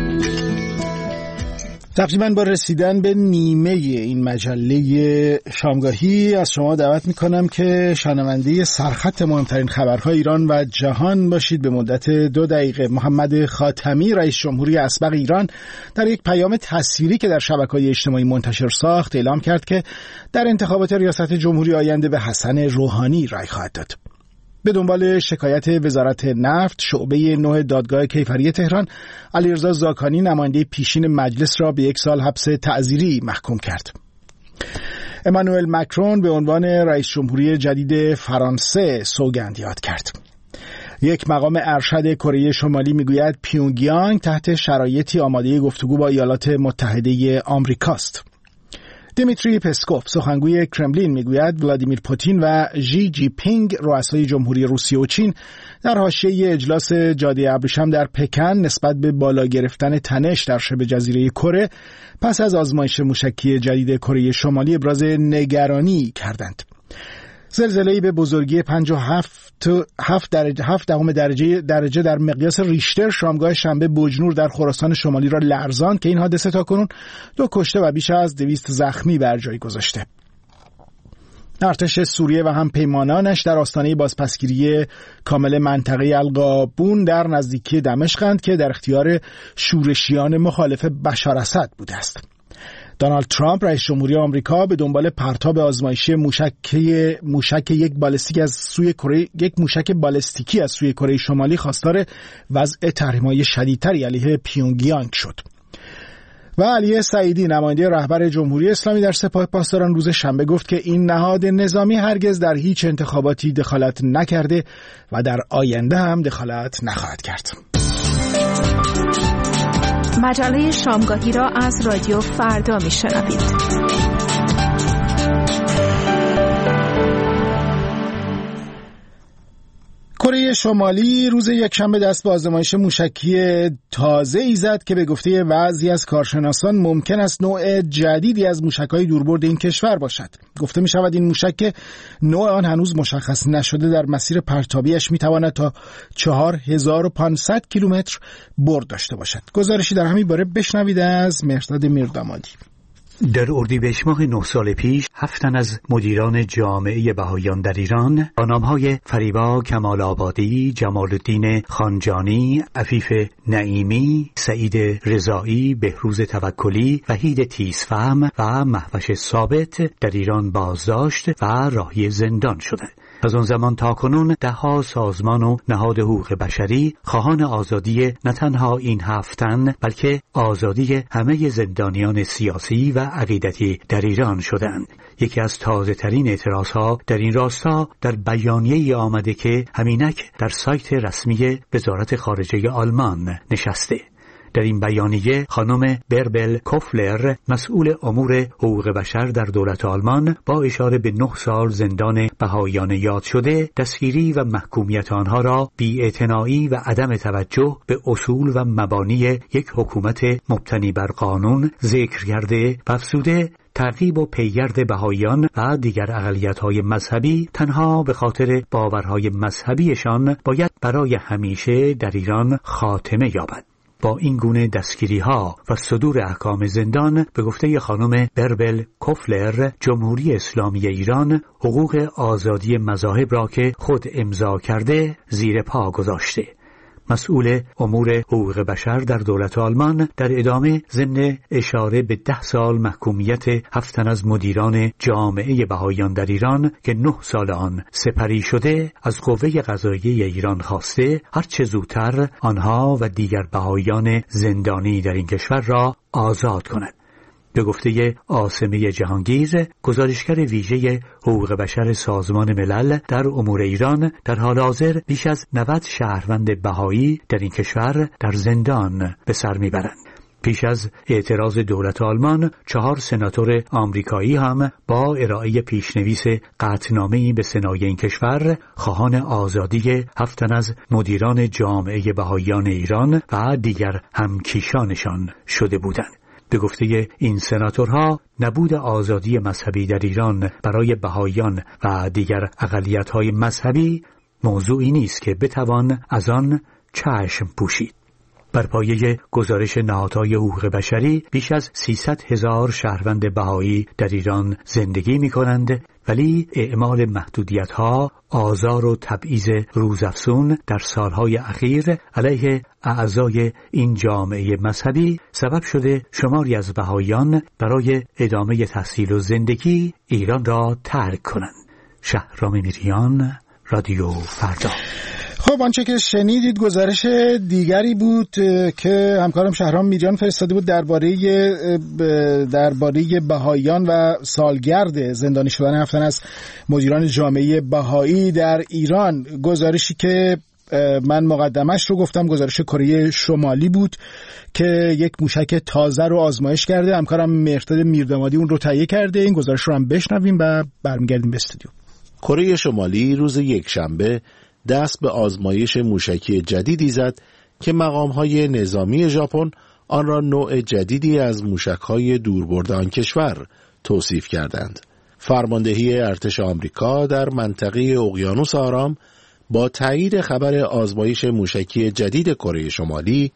تقریبا با رسیدن به نیمه این مجله شامگاهی از شما دعوت میکنم که شنونده سرخط مهمترین خبرهای ایران و جهان باشید. به مدت دو دقیقه محمد خاتمی رئیس جمهوری اسبق ایران در یک پیام تصویری که در شبکه‌های اجتماعی منتشر ساخت اعلام کرد که در انتخابات ریاست جمهوری آینده به حسن روحانی رأی خواهد داد. به دنبال شکایت وزارت نفت، شعبه نه دادگاه کیفری تهران علیرضا زاکانی نماینده پیشین مجلس را به یک سال حبس تعزیری محکوم کرد. امانوئل مکرون به عنوان رئیس جمهوری جدید فرانسه سوگند یاد کرد. یک مقام ارشد کره شمالی میگوید پیونگیانگ تحت شرایطی آماده گفتگو با ایالات متحده آمریکاست. دیمیتری پسکوف سخنگوی کرملین میگوید ولادیمیر پوتین و ژی جی پینگ رؤسای جمهوری روسیه و چین در حاشیه اجلاس جاده ابریشم در پکن نسبت به بالا گرفتن تنش در شبه جزیره کره پس از آزمایش موشکی جدید کره شمالی ابراز نگرانی کردند. زلزله‌ای به بزرگی پنج و هفت درجه هفت دهم درجه درجه در مقیاس ریشتر شامگاه شنبه بوجنور در خراسان شمالی را لرزاند که این حادثه تاکنون دو کشته و بیش از دویست زخمی بر جای گذاشته. ارتش سوریه و هم پیمانانش در آستانه بازپسگیری کامل منطقه القابون در نزدیکی دمشقند که در اختیار شورشیان مخالف بشار اسد بوده است. دونالد ترامپ رئیس جمهوری آمریکا به دنبال پرتاب آزمایشی موشک موشک یک بالستیک از سوی کره یک موشک بالستیکی از سوی کره شمالی خواستار وضع تحریم‌های شدیدتری علیه پیونگیانگ شد. و علی سعیدی نماینده رهبر جمهوری اسلامی در سپاه پاسداران روز شنبه گفت که این نهاد نظامی هرگز در هیچ انتخاباتی دخالت نکرده و در آینده هم دخالت نخواهد کرد. مجله شامگاهی را از رادیو فردا میشنوید. کره شمالی روز یکشنبه دست به آزمایش موشکی تازه‌ای زد که به گفته بعضی از کارشناسان ممکن است نوع جدیدی از موشک‌های دوربرد این کشور باشد. گفته می‌شود این موشک نوع آن هنوز مشخص نشده در مسیر پرتابیش می‌تواند تا چهار هزار و پانصد کیلومتر برد داشته باشد. گزارشی در همین باره بشنوید از مهرداد میردامادی. در اردیبهشت ماه نه سال پیش هفت تن از مدیران جامعه بهائیان در ایران با نام‌های فریبا کمال آبادی، جمال الدین خانجانی، عفیف نعیمی، سعید رضایی، بهروز توکلی، وحید تیزفهم و مهوش ثابت در ایران بازداشت و راهی زندان شدند. از آن زمان تا کنون ده‌ها سازمان و نهاد حقوق بشری خواهان آزادی نه تنها این هفت تن بلکه آزادی همه زندانیان سیاسی و عقیدتی در ایران شدند. یکی از تازه ترین اعتراضها در این راستا در بیانیه‌ای آمده که همینک در سایت رسمی وزارت خارجه آلمان نشسته. در این بیانیه خانم بربل کوفلر مسئول امور حقوق بشر در دولت آلمان با اشاره به نه سال زندان بهائیان یاد شده دستگیری و محکومیت آنها را بی‌اعتنایی و عدم توجه به اصول و مبانی یک حکومت مبتنی بر قانون ذکر کرده و افزوده تعقیب و پیگرد بهائیان و دیگر اقلیت‌های مذهبی تنها به خاطر باورهای مذهبیشان باید برای همیشه در ایران خاتمه یابد. با این گونه دستگیری‌ها و صدور احکام زندان به گفته خانم بربل کوفلر جمهوری اسلامی ایران حقوق آزادی مذاهب را که خود امضا کرده زیر پا گذاشته. مسئول امور حقوق بشر در دولت آلمان در ادامه ضمن اشاره به ده سال محکومیت هفت تن از مدیران جامعه بهائیان در ایران که نه سال آن سپری شده از قوه قضاییه ایران خواسته هرچه زودتر آنها و دیگر بهائیان زندانی در این کشور را آزاد کند. به گفته عاصمه جهانگیر گزارشگر ویژه حقوق بشر سازمان ملل در امور ایران در حال حاضر بیش از نود شهروند بهایی در این کشور در زندان به سر میبرند. پیش از اعتراض دولت آلمان چهار سناتور آمریکایی هم با ارائه پیشنویس قطعنامه‌ای به سنای این کشور خواهان آزادی هفت تن از مدیران جامعه بهائیان ایران و دیگر همکیشانشان شده بودند. به گفته این سناتورها نبود آزادی مذهبی در ایران برای بهائیان و دیگر اقلیت‌های مذهبی موضوعی نیست که بتوان از آن چشم پوشید. بر پایه گزارش نهادهای حقوق بشری بیش از سیصد هزار شهروند بهایی در ایران زندگی می‌کنند، ولی اعمال محدودیت‌ها، آزار و تبعیض روزافزون در سالهای اخیر علیه اعضای این جامعه مذهبی سبب شده شماری از بهاییان برای ادامه تحصیل و زندگی ایران را ترک کنند. شهرام میریان، رادیو فردا. خب آنچه که شنیدید گزارش دیگری بود که همکارم شهرام میریان فرستاده بود درباره درباره بهاییان و سالگرد زندانی شدن هفت تن از مدیران جامعه بهایی در ایران. گزارشی که من مقدمش رو گفتم گزارش کره شمالی بود که یک موشک تازه رو آزمایش کرده. همکارم مهرداد میردامادی اون رو تهیه کرده. این گزارش رو هم بشنویم و برمیگردیم به استودیو. کره شمالی روز یکشنبه دست به آزمایش موشکی جدیدی زد که مقام‌های نظامی ژاپن آن را نوع جدیدی از موشک‌های دوربرد آن کشور توصیف کردند. فرماندهی ارتش آمریکا در منطقه اقیانوس آرام با تایید خبر آزمایش موشکی جدید کره شمالی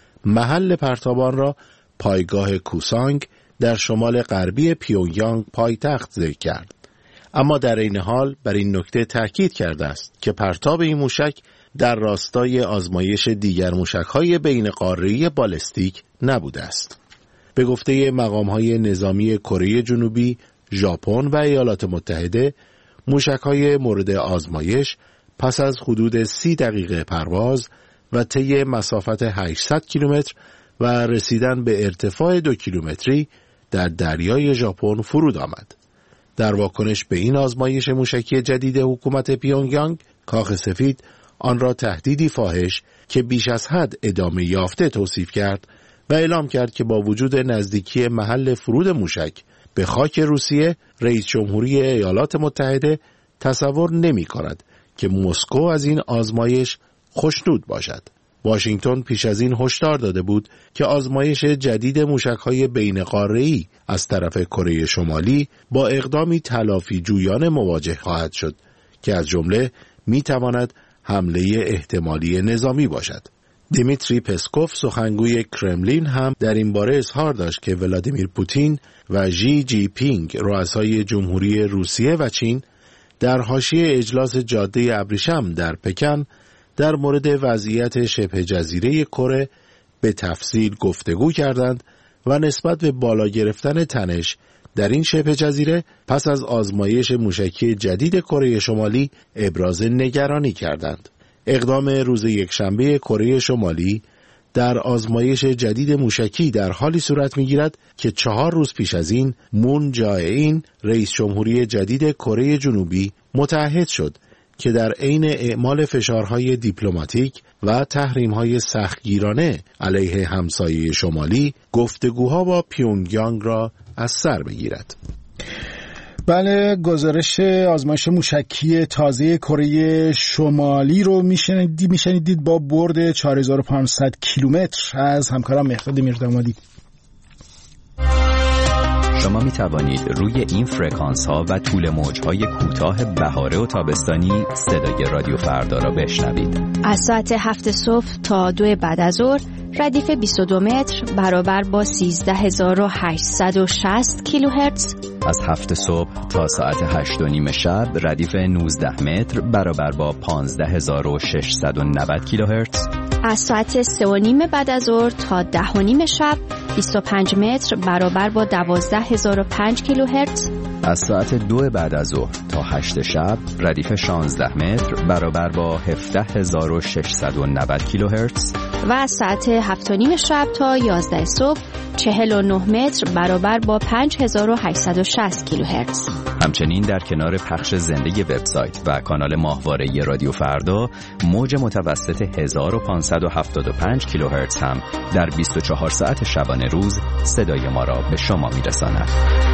محل پرتاب آن را پایگاه کوسانگ در شمال غربی پیونگیانگ پایتخت ذکر کرد. اما در این حال بر این نکته تاکید کرده است که پرتاب این موشک در راستای آزمایش دیگر موشک‌های بین قاره‌ای بالستیک نبوده است. به گفته مقام‌های نظامی کره جنوبی، ژاپن و ایالات متحده، موشک‌های مورد آزمایش پس از حدود سی دقیقه پرواز و طی مسافت هشتصد کیلومتر و رسیدن به ارتفاع دو کیلومتری در دریای ژاپن فرود آمد. در واکنش به این آزمایش موشکی جدید حکومت پیونگیانگ، کاخ سفید آن را تهدیدی فاحش که بیش از حد ادامه یافته توصیف کرد و اعلام کرد که با وجود نزدیکی محل فرود موشک به خاک روسیه، رئیس جمهوری ایالات متحده تصور نمی کند که مسکو از این آزمایش خوشنود باشد. واشنگتن پیش از این هشدار داده بود که آزمایش جدید موشک‌های بین قاره‌ای از طرف کره شمالی با اقدامی تلافی جویانه مواجه خواهد شد که از جمله می‌تواند حمله احتمالی نظامی باشد. دیمیتری پسکوف سخنگوی کرملین هم در این باره اظهار داشت که ولادیمیر پوتین و ژی جی پینگ رؤسای جمهوری روسیه و چین در حاشیه اجلاس جاده ابریشم در پکن در مورد وضعیت شبه جزیره کره به تفصیل گفتگو کردند و نسبت به بالا گرفتن تنش در این شبه جزیره پس از آزمایش موشکی جدید کره شمالی ابراز نگرانی کردند. اقدام روز یکشنبه کره شمالی در آزمایش جدید موشکی در حالی صورت می‌گیرد که چهار روز پیش از این مون جائین رئیس جمهوری جدید کره جنوبی متعهد شد که در عین اعمال فشارهای دیپلماتیک و تحریم‌های سختگیرانه علیه همسایه شمالی گفتگوها با پیونگیانگ را از سر بگیرد. بله، گزارش آزمایش موشکی تازه کره شمالی رو میشنیدید میشنیدید با برد چهار هزار و پانصد کیلومتر از همکارم مهرداد میردامادی. شما می توانید روی این فرکانس ها و طول موج های کوتاه بهاره و تابستانی صدای رادیو فردا را بشنوید. از ساعت هفت صبح تا دو بعد از ظهر ردیف بیست و دو متر برابر با سیزده هزار و هشتصد و شصت کیلوهرتز. از هفت صبح تا ساعت هشت و نیم شب ردیف نوزده متر برابر با پانزده هزار و ششصد و نود کیلوهرتز. از ساعت سه و نیم بعد از ظهر تا ده و نیم شب بیست و پنج متر برابر با دوازده هزار و پنج کیلوهرتز. از ساعت دو بعد از ظهر تا هشت شب ردیف شانزده متر برابر با هفده هزار و ششصد و نود کیلوهرتز. و از ساعت هفت و نیم شب تا یازده صبح چهل و نه متر برابر با پنج هزار و هشتصد و شصت کیلوهرتز. همچنین در کنار پخش زنده وبسایت و کانال ماهواره رادیو فردا، موج متوسط هزار و پانصد و هفتاد و پنج کیلوهرتز هم در بیست و چهار ساعت شبانه روز صدای ما را به شما میرساند.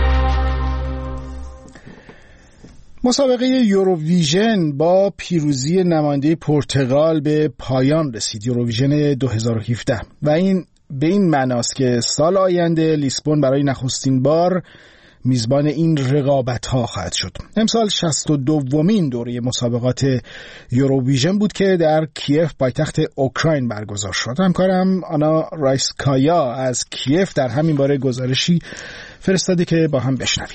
مسابقه یوروویژن با پیروزی نماینده پرتغال به پایان رسید. یوروویژن دو هزار و هفده و این به این معناست که سال آینده لیسبون برای نخستین بار میزبان این رقابت‌ها خواهد شد. امسال شصت و دومین دوره مسابقات یوروویژن بود که در کیف پایتخت اوکراین برگزار شد. همکارم آنا رایسکایا از کیف در همین باره گزارشی فرستاده که با هم بشنویم.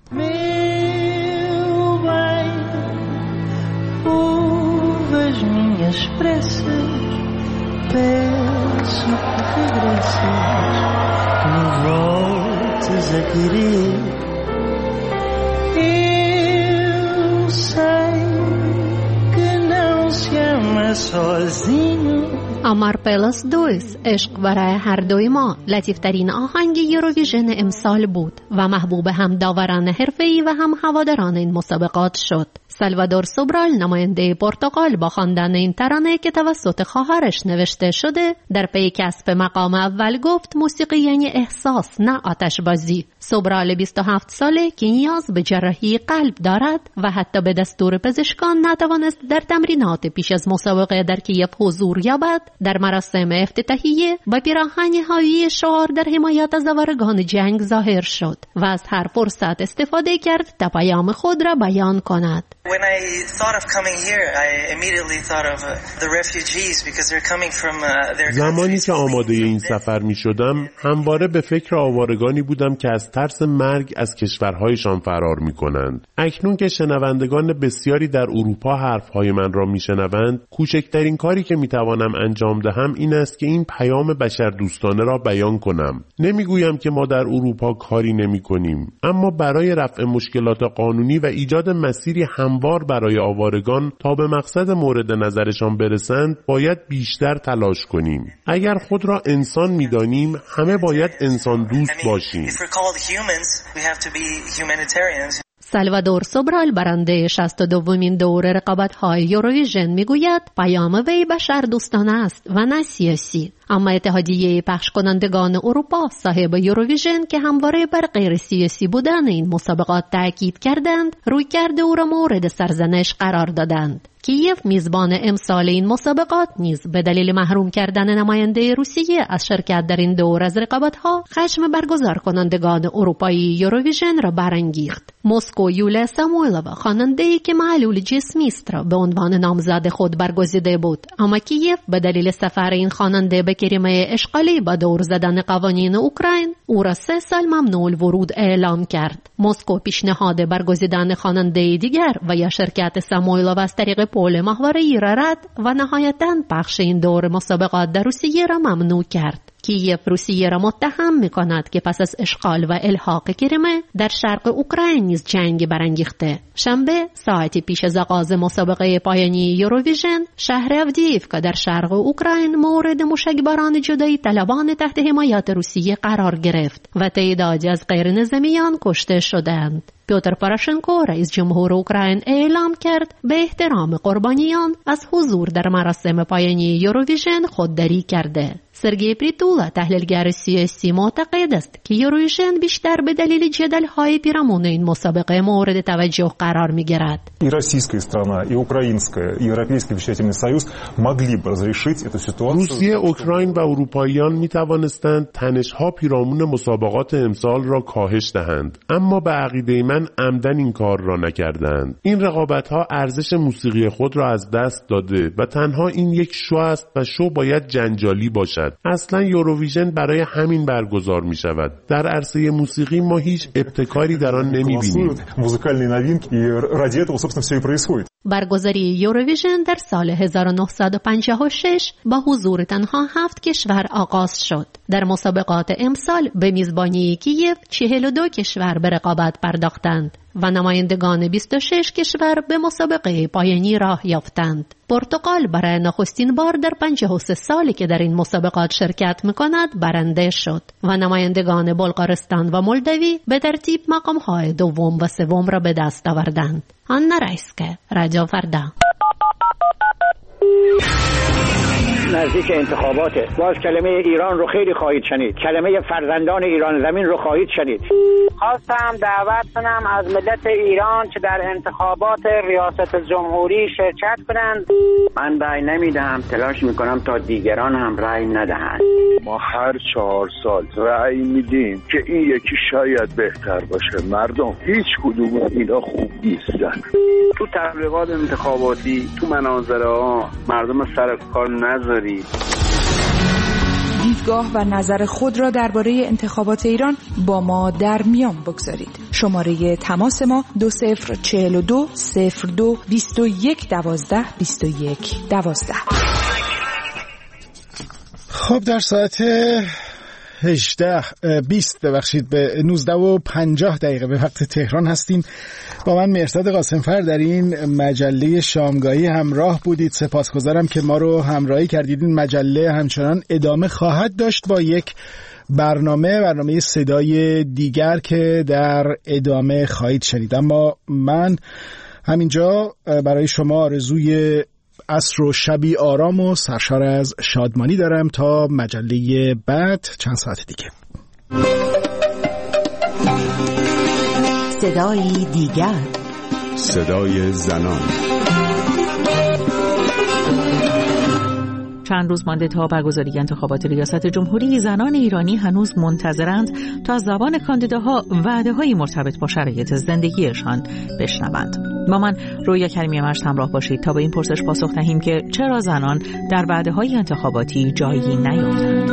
آمار پلاس دویس، عشق برای هر دوی ما، لطیفترین آهنگ یوروویژن امسال بود و محبوب هم داوران حرفه‌ای و هم هواداران این مسابقات شد. سالوادور سوبرال، نماینده پرتغال، با خواندن این ترانه که توسط خواهرش نوشته شده در پی کسب مقام اول گفت موسیقی یعنی احساس نه آتش بازی. سوبرال بیست و هفت ساله که نیاز به جراحی قلب دارد و حتی به دستور پزشکان نتوانست در تمرینات پیش از مسابقه در کیف حضور یابد، در مراسم افتتاحیه با پیراهن حاوی شعار در حمایت از آورگان جنگ ظاهر شد و از هر فرصت استفاده کرد تا پیام خود را بیان کند. When I thought of coming here, I immediately thought of the refugees because they're coming from their زمانی که آماده این سفر می شدم همواره به فکر آوارگانی بودم که از ترس مرگ از کشورهایشان فرار می کنند. اکنون که شنوندگان بسیاری در اروپا حرفهای من را می شنوند، کوچکترین کاری که می توانم انجام دهم این است که این پیام بشر دوستانه را بیان کنم. نمی گویم که ما در اروپا کاری نمی کنیم، اما برای رفع مشکلات قانونی و ایجاد مسیری هموار برای آوارگان تا به مقصد مورد نظرشان برسند باید بیشتر تلاش کنیم. اگر خود را انسان می‌دانیم همه باید انسان دوست باشیم. سالوادور سوبرال، برنده شصت و دومین دوره رقابت‌های یوروویژن، میگوید پیام وی بشر دوستانه است و نه سیاسی. اما اتحادیه پخش کنندگان اروپا، صاحب یوروویژن که همواره بر غیر سیاسی بودن این مسابقات تاکید کردند، رویکرد او را مورد سرزنش قرار دادند. کیف میزبان امسال این مسابقات نیز به دلیل محروم کردن نماینده روسیه از شرکت در این دور از رقابت‌ها خشم برگزار کنندگان اروپایی یوروویژن را برانگیخت. مسکو یولیا سامویلووا، خواننده‌ای که معلول جسمی است، را به عنوان نامزد خود برگزیده بود، اما کیف به دلیل سفر این خواننده به کریمه اشغالی با دور زدن قوانین اوکراین او را سه سال ممنوع الورود اعلام کرد. مسکو پیشنهاد برگزیدن خواننده دیگر و یا شرکت سامویلووا از طریق پول ماهواره‌ای را رد و نهایتاً پخش این دور مسابقات در روسیه را ممنوع کرد. کیف روسیه را متهم می‌کند که پس از اشغال و الحاق کریمه در شرق اوکراین نیز جنگ برانگیخته. شنبه ساعتی پیش از آغاز مسابقه پایانی یوروویژن، شهر اودییوکا در شرق اوکراین مورد موشکباران جدایی طلبان تحت حمایت روسیه قرار گرفت و تعدادی از غیرنظامیان کشته شدند. پیوتر پوراشنکو، رئیس جمهور اوکراین، اعلام کرد به احترام قربانیان از حضور در مراسم پایانی یوروویژن خودداری کرده. سرگئی پریتولا، تحلیلگر سیاسی، معتقد است که یوروویژن بیشتر به دلیل جدل‌های پیرامون این مسابقه مورد توجه قرار می‌گیرد. И российская страна, и украинская, и Европейский вещательный союз могли бы разрешить эту ситуацию. روسیه، اوکراین و اروپاییان می‌توانستند تنش‌ها پیرامون مسابقات امسال را کاهش دهند، اما به عقیده من عمدن این کار را نکردند. این رقابت‌ها ارزش موسیقی خود را از دست داده و تنها این یک شو است و شو باید جنجالی باشد. اصلا یوروویژن برای همین برگزار می شود. در عرصه موسیقی ما هیچ ابتکاری در آن نمی بینیم. برگزاری یوروویژن در سال هزار و نهصد و پنجاه و شش با حضور تنها هفت کشور آغاز شد. در مسابقات امسال به میزبانی کیف چهل و دو کشور به رقابت پرداختند و نمایندگان بیست و شش کشور به مسابقه پایانی راه یافتند. پرتغال برای نخستین بار در پنجاه و سه سالی که در این مسابقات شرکت می‌کند برنده شد و نمایندگان بلغارستان و مولدوی به ترتیب مقام‌های دوم و سوم را به دست آوردند. آنا رایسکایا، رادیو فردا. نزدیک انتخاباته. باز کلمه ایران رو خیلی خواهید شنید، کلمه فرزندان ایران زمین رو خواهید شنید. خواستم دعوت کنم از ملت ایران که در انتخابات ریاست جمهوری شرکت کنند. من رأی نمیدهم، تلاش میکنم تا دیگران هم رأی ندهند. ما هر چهار سال رأی میدیم که این یکی شاید بهتر باشه. مردم هیچ کدوم اینا خوب نیستن. تو تبلیغات انتخاباتی، تو مناظره ها مردم سر کار نذارید. دیدگاه و نظر خود را درباره انتخابات ایران با ما در میان بگذارید. شماره تماس ما دو صفر چهل و دو صفر دو بیست و یک دوازده بیست و یک دوازده. خب در ساعت هجده بیست ببخشید به نوزده و پنجاه دقیقه به وقت تهران هستیم. با من مهرداد قاسمفر در این مجله شامگاهی همراه بودید. سپاسگزارم که ما رو همراهی کردید. این مجله همچنان ادامه خواهد داشت با یک برنامه برنامه صدای دیگر که در ادامه خواهید شنید. اما من همینجا برای شما آرزوی عصر و شبی آرام و سرشار از شادمانی دارم تا مجله بعد چند ساعت دیگه. صدای دیگر، صدای زنان. چند روز مانده تا برگزاری انتخابات ریاست جمهوری، زنان ایرانی هنوز منتظرند تا از زبان کاندیداها وعده‌های مرتبط با شرایط زندگیشان بشنوند. با من رویا کریمی مشت همراه باشید تا به این پرسش پاسخ دهیم که چرا زنان در وعده‌های انتخاباتی جایی نیافتند.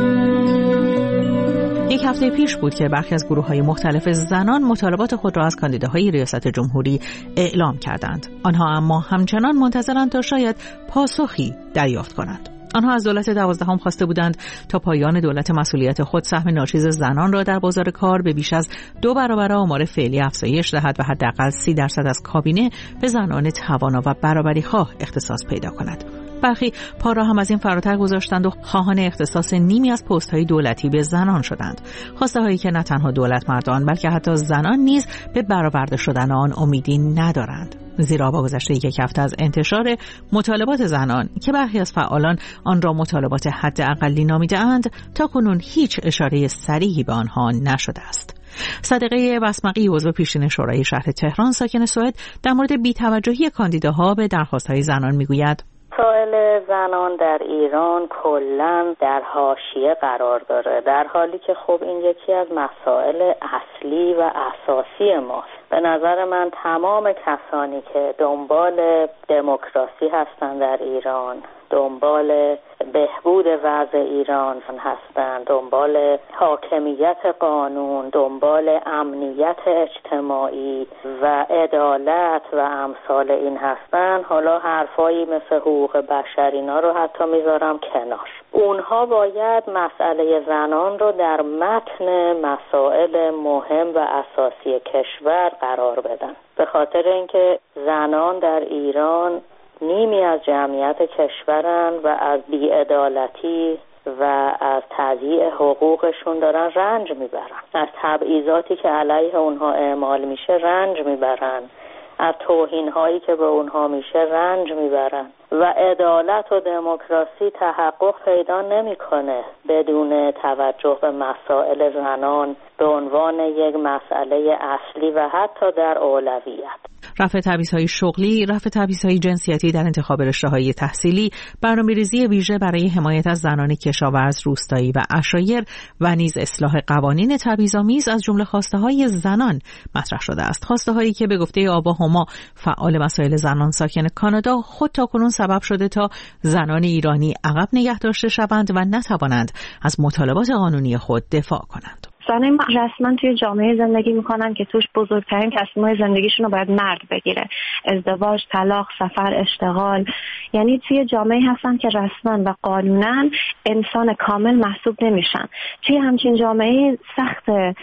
یک هفته پیش بود که برخی از گروه‌های مختلف زنان مطالبات خود را از کاندیداهای ریاست جمهوری اعلام کردند. آنها اما همچنان منتظرند تا شاید پاسخی دریافت کنند. آنها از دولت دوازدهم خواسته بودند تا پایان دولت مسئولیت خود سهم ناچیز زنان را در بازار کار به بیش از دو برابر آمار فعلی افزایش دهد و حداقل سی درصد از کابینه به زنان توانا و برابری خواه اختصاص پیدا کند. برخی پا را هم از این فراتر گذاشتند و خواهان اختصاص نیمی از پست‌های دولتی به زنان شدند. خواسته هایی که نه تنها دولت مردان بلکه حتی زنان نیز به برآورده شدن آن امیدی ندارند. زیرا با گذشت یک هفته از انتشار مطالبات زنان که برخی از فعالان آن را مطالبات حداقلی نامیده‌اند، تا کنون هیچ اشاره صریحی به آنها نشده است. صادقه بسمقی عضو پیشین شورای شهر تهران ساکن سوئد در مورد بی‌توجهی کاندیداها به درخواست‌های زنان میگوید: مسائل زنان در ایران کلاً در حاشیه قرار داره، در حالی که خب این یکی از مسائل اصلی و اساسی ماست. به نظر من تمام کسانی که دنبال دموکراسی هستند در ایران، دنبال بهبود وضع ایران هستند، دنبال حاکمیت قانون، دنبال امنیت اجتماعی و عدالت و امثال این هستند، حالا حرفایی مثل حقوق بشر اینا رو حتی میذارم کنار. اونها باید مسئله زنان رو در متن مسائل مهم و اساسی کشور قرار بدن، به خاطر اینکه زنان در ایران نیمی از جمعیت کشورن و از بی‌عدالتی و از تضییع حقوقشون دارن رنج میبرن، از تبعیضاتی که علیه اونها اعمال میشه رنج میبرن، از توهین‌هایی که به اونها میشه رنج میبرن و عدالت و دموکراسی تحقق پیدا نمیکنه بدون توجه به مسائل زنان به عنوان یک مسئله اصلی و حتی در اولویت. رفع تبعیض‌های شغلی، رفع تبعیض‌های جنسیتی در انتخاب رشته‌های تحصیلی، برنامه‌ریزی ویژه برای حمایت از زنان کشاورز، روستایی و عشایر و نیز اصلاح قوانین تبعیض‌آمیز از جمله خواسته‌های زنان مطرح شده است. خواسته‌هایی که به گفته آوا هما، فعال مسائل زنان ساکن کانادا، خود تاکنون سبب شده تا زنان ایرانی عقب نگه داشته شوند و نتوانند از مطالبات قانونی خود دفاع کنند. زنای ما رسما توی جامعه زندگی میکنن که توش بزرگترین تصمیم‌های زندگیشون رو باید مرد بگیره. ازدواج، طلاق، سفر، اشتغال. یعنی توی جامعه هستن که رسما و قانونا انسان کامل محسوب نمیشن. توی همچین جامعه سخت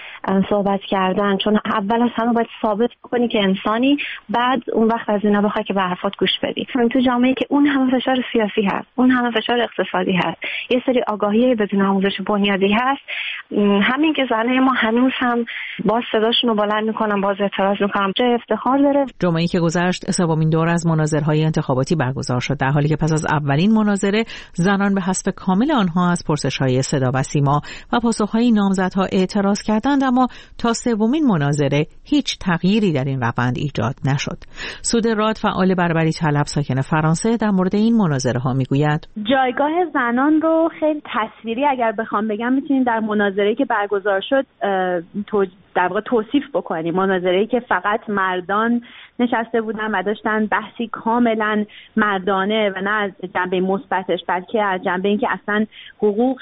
صحبت کردن، چون اول از همه باید ثابت بکنی که انسانی، بعد اون وقت از اینا بخوای که به حرفات گوش بدی. تو جامعه که اون همه فشار سیاسی هست، اون همه فشار اقتصادی هست، یه سری آگاهی بدون آموزش بنیادی هست، همین که زنای ما هنوز هم باز صداشون رو بلند میکنن، باز اعتراض میکنن. جای افتخار داره. جمعه‌ای که گذشت سومین دور از مناظره‌های انتخاباتی برگزار شد، در حالی که پس از اولین مناظره زنان به حذف کامل آنها از پرسش‌های صدا و سیما و پاسخ‌های نامزدها اعتراض کردند، اما تا سومین مناظره هیچ تغییری در این روند ایجاد نشد. سود راد، فعال برابری طلب ساکن فرانسه، در مورد این مناظره‌ها میگوید جایگاه زنان رو خیلی تصویری اگر بخوام بگم میتونیم در مناظره‌ای که برگزار شد در واقع توصیف بکنیم. مناظره‌ای که فقط مردان نشسته بودن و داشتن بحثی کاملا مردانه و نه از جنبه مثبتش، بلکه از جنبه اینکه اصلا حقوق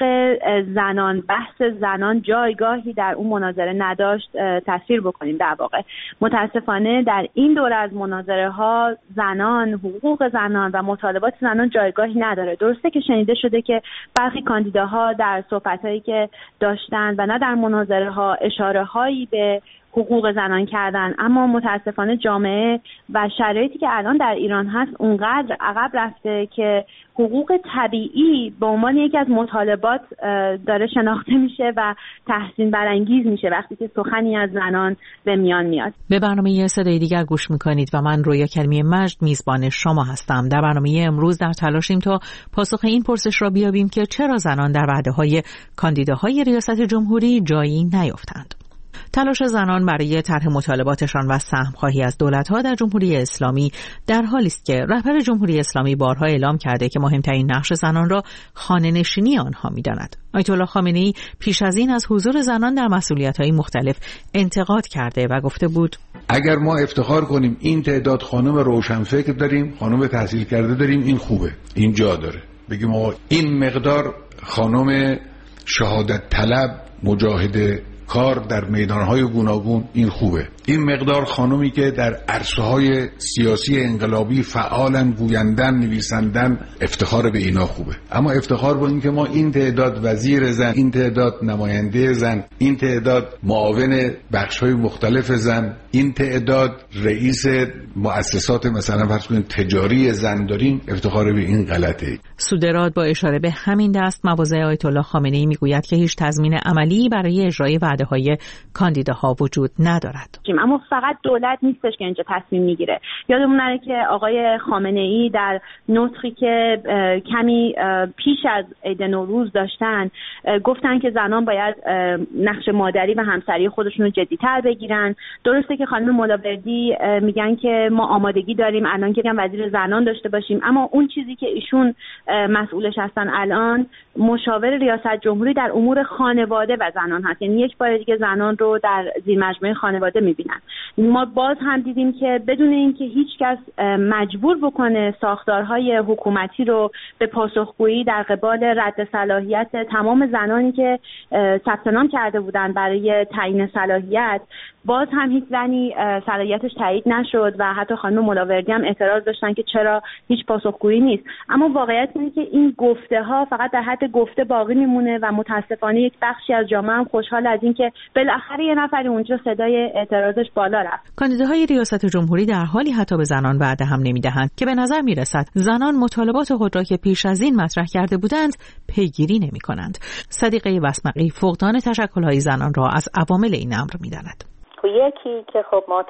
زنان، بحث زنان جایگاهی در اون مناظره نداشت تصویر بکنیم. در واقع متاسفانه در این دوره از مناظره ها زنان، حقوق زنان و مطالبات زنان جایگاهی نداره. درسته که شنیده شده که برخی کاندیداها در صحبت‌هایی که داشتن و نه در مناظره ها اشاره هایی به حقوق زنان کردن، اما متاسفانه جامعه و شرایطی که الان در ایران هست اونقدر عقب رفته که حقوق طبیعی به عنوان یکی از مطالبات داره شناخته میشه و تحسین برانگیز میشه وقتی که سخنی از زنان به میان میاد. به برنامه صدای دیگر گوش میکنید و من رویا کریمی مجد میزبان شما هستم. در برنامه امروز در تلاشیم تا پاسخ این پرسش را بیابیم که چرا زنان در وعده‌های کاندیداهای ریاست جمهوری جایی نیافتند. تلاش زنان برای طرح مطالباتشان و سهم‌خواهی از دولت‌ها در جمهوری اسلامی در حالی است که رهبر جمهوری اسلامی بارها اعلام کرده که مهمترین نقش زنان را خانه‌نشینی آنها می‌داند. آیت الله خامنه‌ای پیش از این از حضور زنان در مسئولیت‌های مختلف انتقاد کرده و گفته بود اگر ما افتخار کنیم این تعداد خانم روشنفکر داریم، خانم تحصیل کرده داریم، این خوبه، این جا داره. بگیم آقا این مقدار خانم شهادت طلب، مجاهد کار در میدانهای گوناگون، این خوبه. این مقدار خانومی که در عرصه‌های سیاسی انقلابی فعالن، گویندن، نویسندن، افتخار به اینا خوبه. اما افتخار با این که ما این تعداد وزیر زن، این تعداد نماینده زن، این تعداد معاون بخش‌های مختلف زن، این تعداد رئیس مؤسسات مثلا فرض کنید تجاری زن داریم، افتخار به این غلطه. سودراد با اشاره به همین دست مواضع آیت الله خامنه‌ای میگوید که هیچ تضمین عملی برای اجرای وعده‌های کاندیداها وجود ندارد. اما فقط دولت نیستش که اینجا تصمیم میگیره. یادمون نره که آقای خامنه‌ای در نطقی که کمی پیش از عید نوروز داشتن گفتن که زنان باید نقش مادری و همسری خودشون رو جدی‌تر بگیرن. درسته که خانم ملاوردی میگن که ما آمادگی داریم الان که وزیر زنان داشته باشیم، اما اون چیزی که ایشون مسئولش هستن الان مشاور ریاست جمهوری در امور خانواده و زنان هست. یعنی یک بار دیگه زنان رو در زیرمجموعه خانواده میبینن. ما باز هم دیدیم که بدون اینکه هیچ کس مجبور بکنه ساختارهای حکومتی رو به پاسخگویی در قبال رد صلاحیت تمام زنانی که ثبت نام کرده بودن برای تعیین صلاحیت، باز هم هیچ زنی صلاحیتش تایید نشد و حتی خانم ملاوردی هم اعتراض داشتن که چرا هیچ پاسخگویی نیست. اما واقعیت اینه که این گفته ها فقط در حد گفته باقی میمونه و متاسفانه یک بخشی از جامعه هم خوشحال از این که بالاخره یه نفری اونجا صدای اعتراضش بالا رفت. کاندیداهای ریاست جمهوری در حالی حتی به زنان وعده هم نمیدهند که به نظر میرسد زنان مطالبات خود را که پیش از این مطرح کرده بودند پیگیری نمیکنند. صدیقه وسمقی فقدان تشکل‌های زنان را از عوامل این امر میداند. یکی که خب ما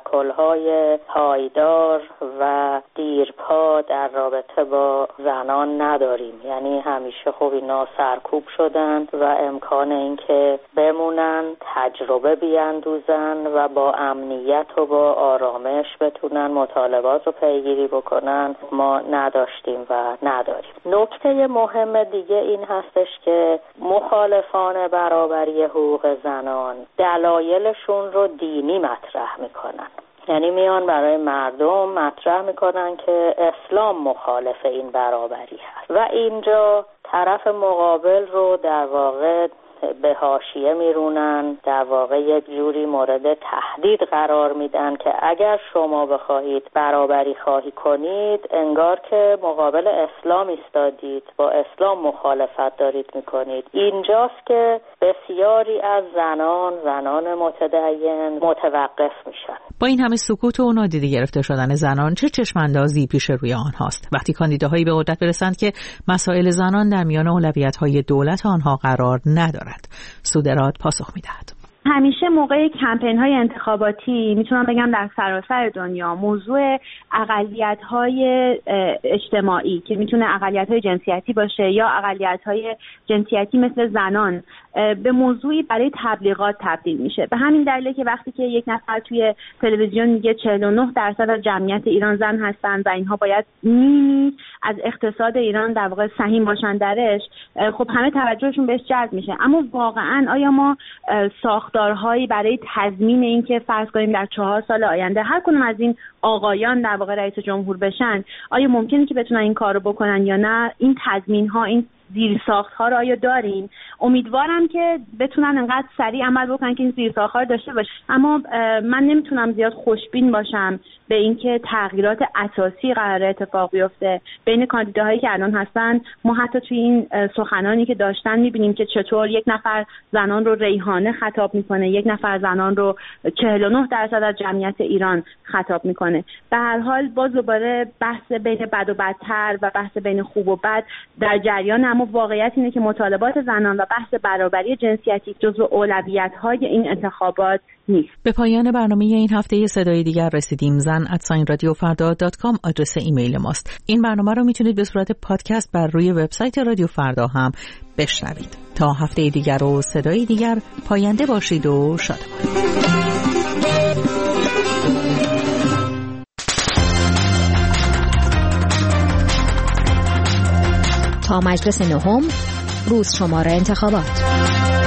تشکل‌های پایدار و دیرپا در رابطه با زنان نداریم، یعنی همیشه خب اینا سرکوب شدن و امکان اینکه بمونن، تجربه بیندوزن و با امنیت و با آرامش بتونن مطالبات رو پیگیری بکنن ما نداشتیم و نداریم. نکته مهم دیگه این هستش که مخالفان برابری حقوق زنان دلایلشون رو دینی مطرح میکنن، یعنی میان برای مردم مطرح میکنن که اسلام مخالف این برابری هست و اینجا طرف مقابل رو در واقع به حاشیه میرونن، در واقع یک جوری مورد تهدید قرار میدن که اگر شما بخواهید برابری خواهی کنید انگار که مقابل اسلام ایستادید، با اسلام مخالفت دارید میکنید. اینجاست که بسیاری از زنان زنان متدین متوقف میشن. با این همه سکوت و نادیده گرفته شدن زنان چه چشماندازی پیش روی آنهاست وقتی کاندیداهایی به قدرت برسند که مسائل زنان در میان اولویت‌های دولت آنها قرار ندارد؟ سودراد پاسخ می‌دهد. همیشه موقع کمپین‌های انتخاباتی میتونم بگم در سراسر دنیا موضوع اقلیت‌های اجتماعی که میتونه اقلیت‌های جنسیتی باشه یا اقلیت‌های جنسیتی مثل زنان به موضوعی برای تبلیغات تبدیل میشه. به همین دلیله که وقتی که یک نفر توی تلویزیون میگه چهل و نه درصد از جمعیت ایران زن هستن و اینها باید نیمی از اقتصاد ایران در واقع سهیم باشن درش، خب همه توجهشون بهش جلب میشه. اما واقعاً آیا ما ساختارهایی برای تضمین این که فرض کنیم در چهار سال آینده هر کدوم از این آقایان در واقع رئیس جمهور بشن، آیا ممکنه که بتونن این کارو بکنن یا نه؟ این تضمین‌ها، این زیرساخت‌ها رو آیا داریم؟ امیدوارم که بتونن انقدر سریع عمل بکنن که این زیرساخت‌ها رو داشته باشه. اما من نمیتونم زیاد خوشبین باشم به اینکه تغییرات اساسی قراره اتفاق بیفته بین کاندیداهایی که الان هستن. ما حتی توی این سخنانی که داشتن می‌بینیم که چطور یک نفر زنان رو ریحانه خطاب می‌کنه، یک نفر زنان رو چهل و نه درصد از جمعیت ایران خطاب می‌کنه. به هر حال باز دوباره بحث بین بد و بدتر و بحث بین خوب و بد در جریان، اما واقعیت اینه که مطالبات زنان و بحث برابری جنسیتی جزو اولویت‌های این انتخابات نیست. به پایان برنامه این هفته صدای دیگر رسیدیم. زن ات رادیو فردا دات کام آدرس ایمیل ماست. این برنامه رو میتونید به صورت پادکست بر روی وبسایت رادیو فردا هم بشنوید. تا هفته دیگر و صدای دیگر، پاینده باشید و شادمان. تا مجلس نهم، روز شماره انتخابات.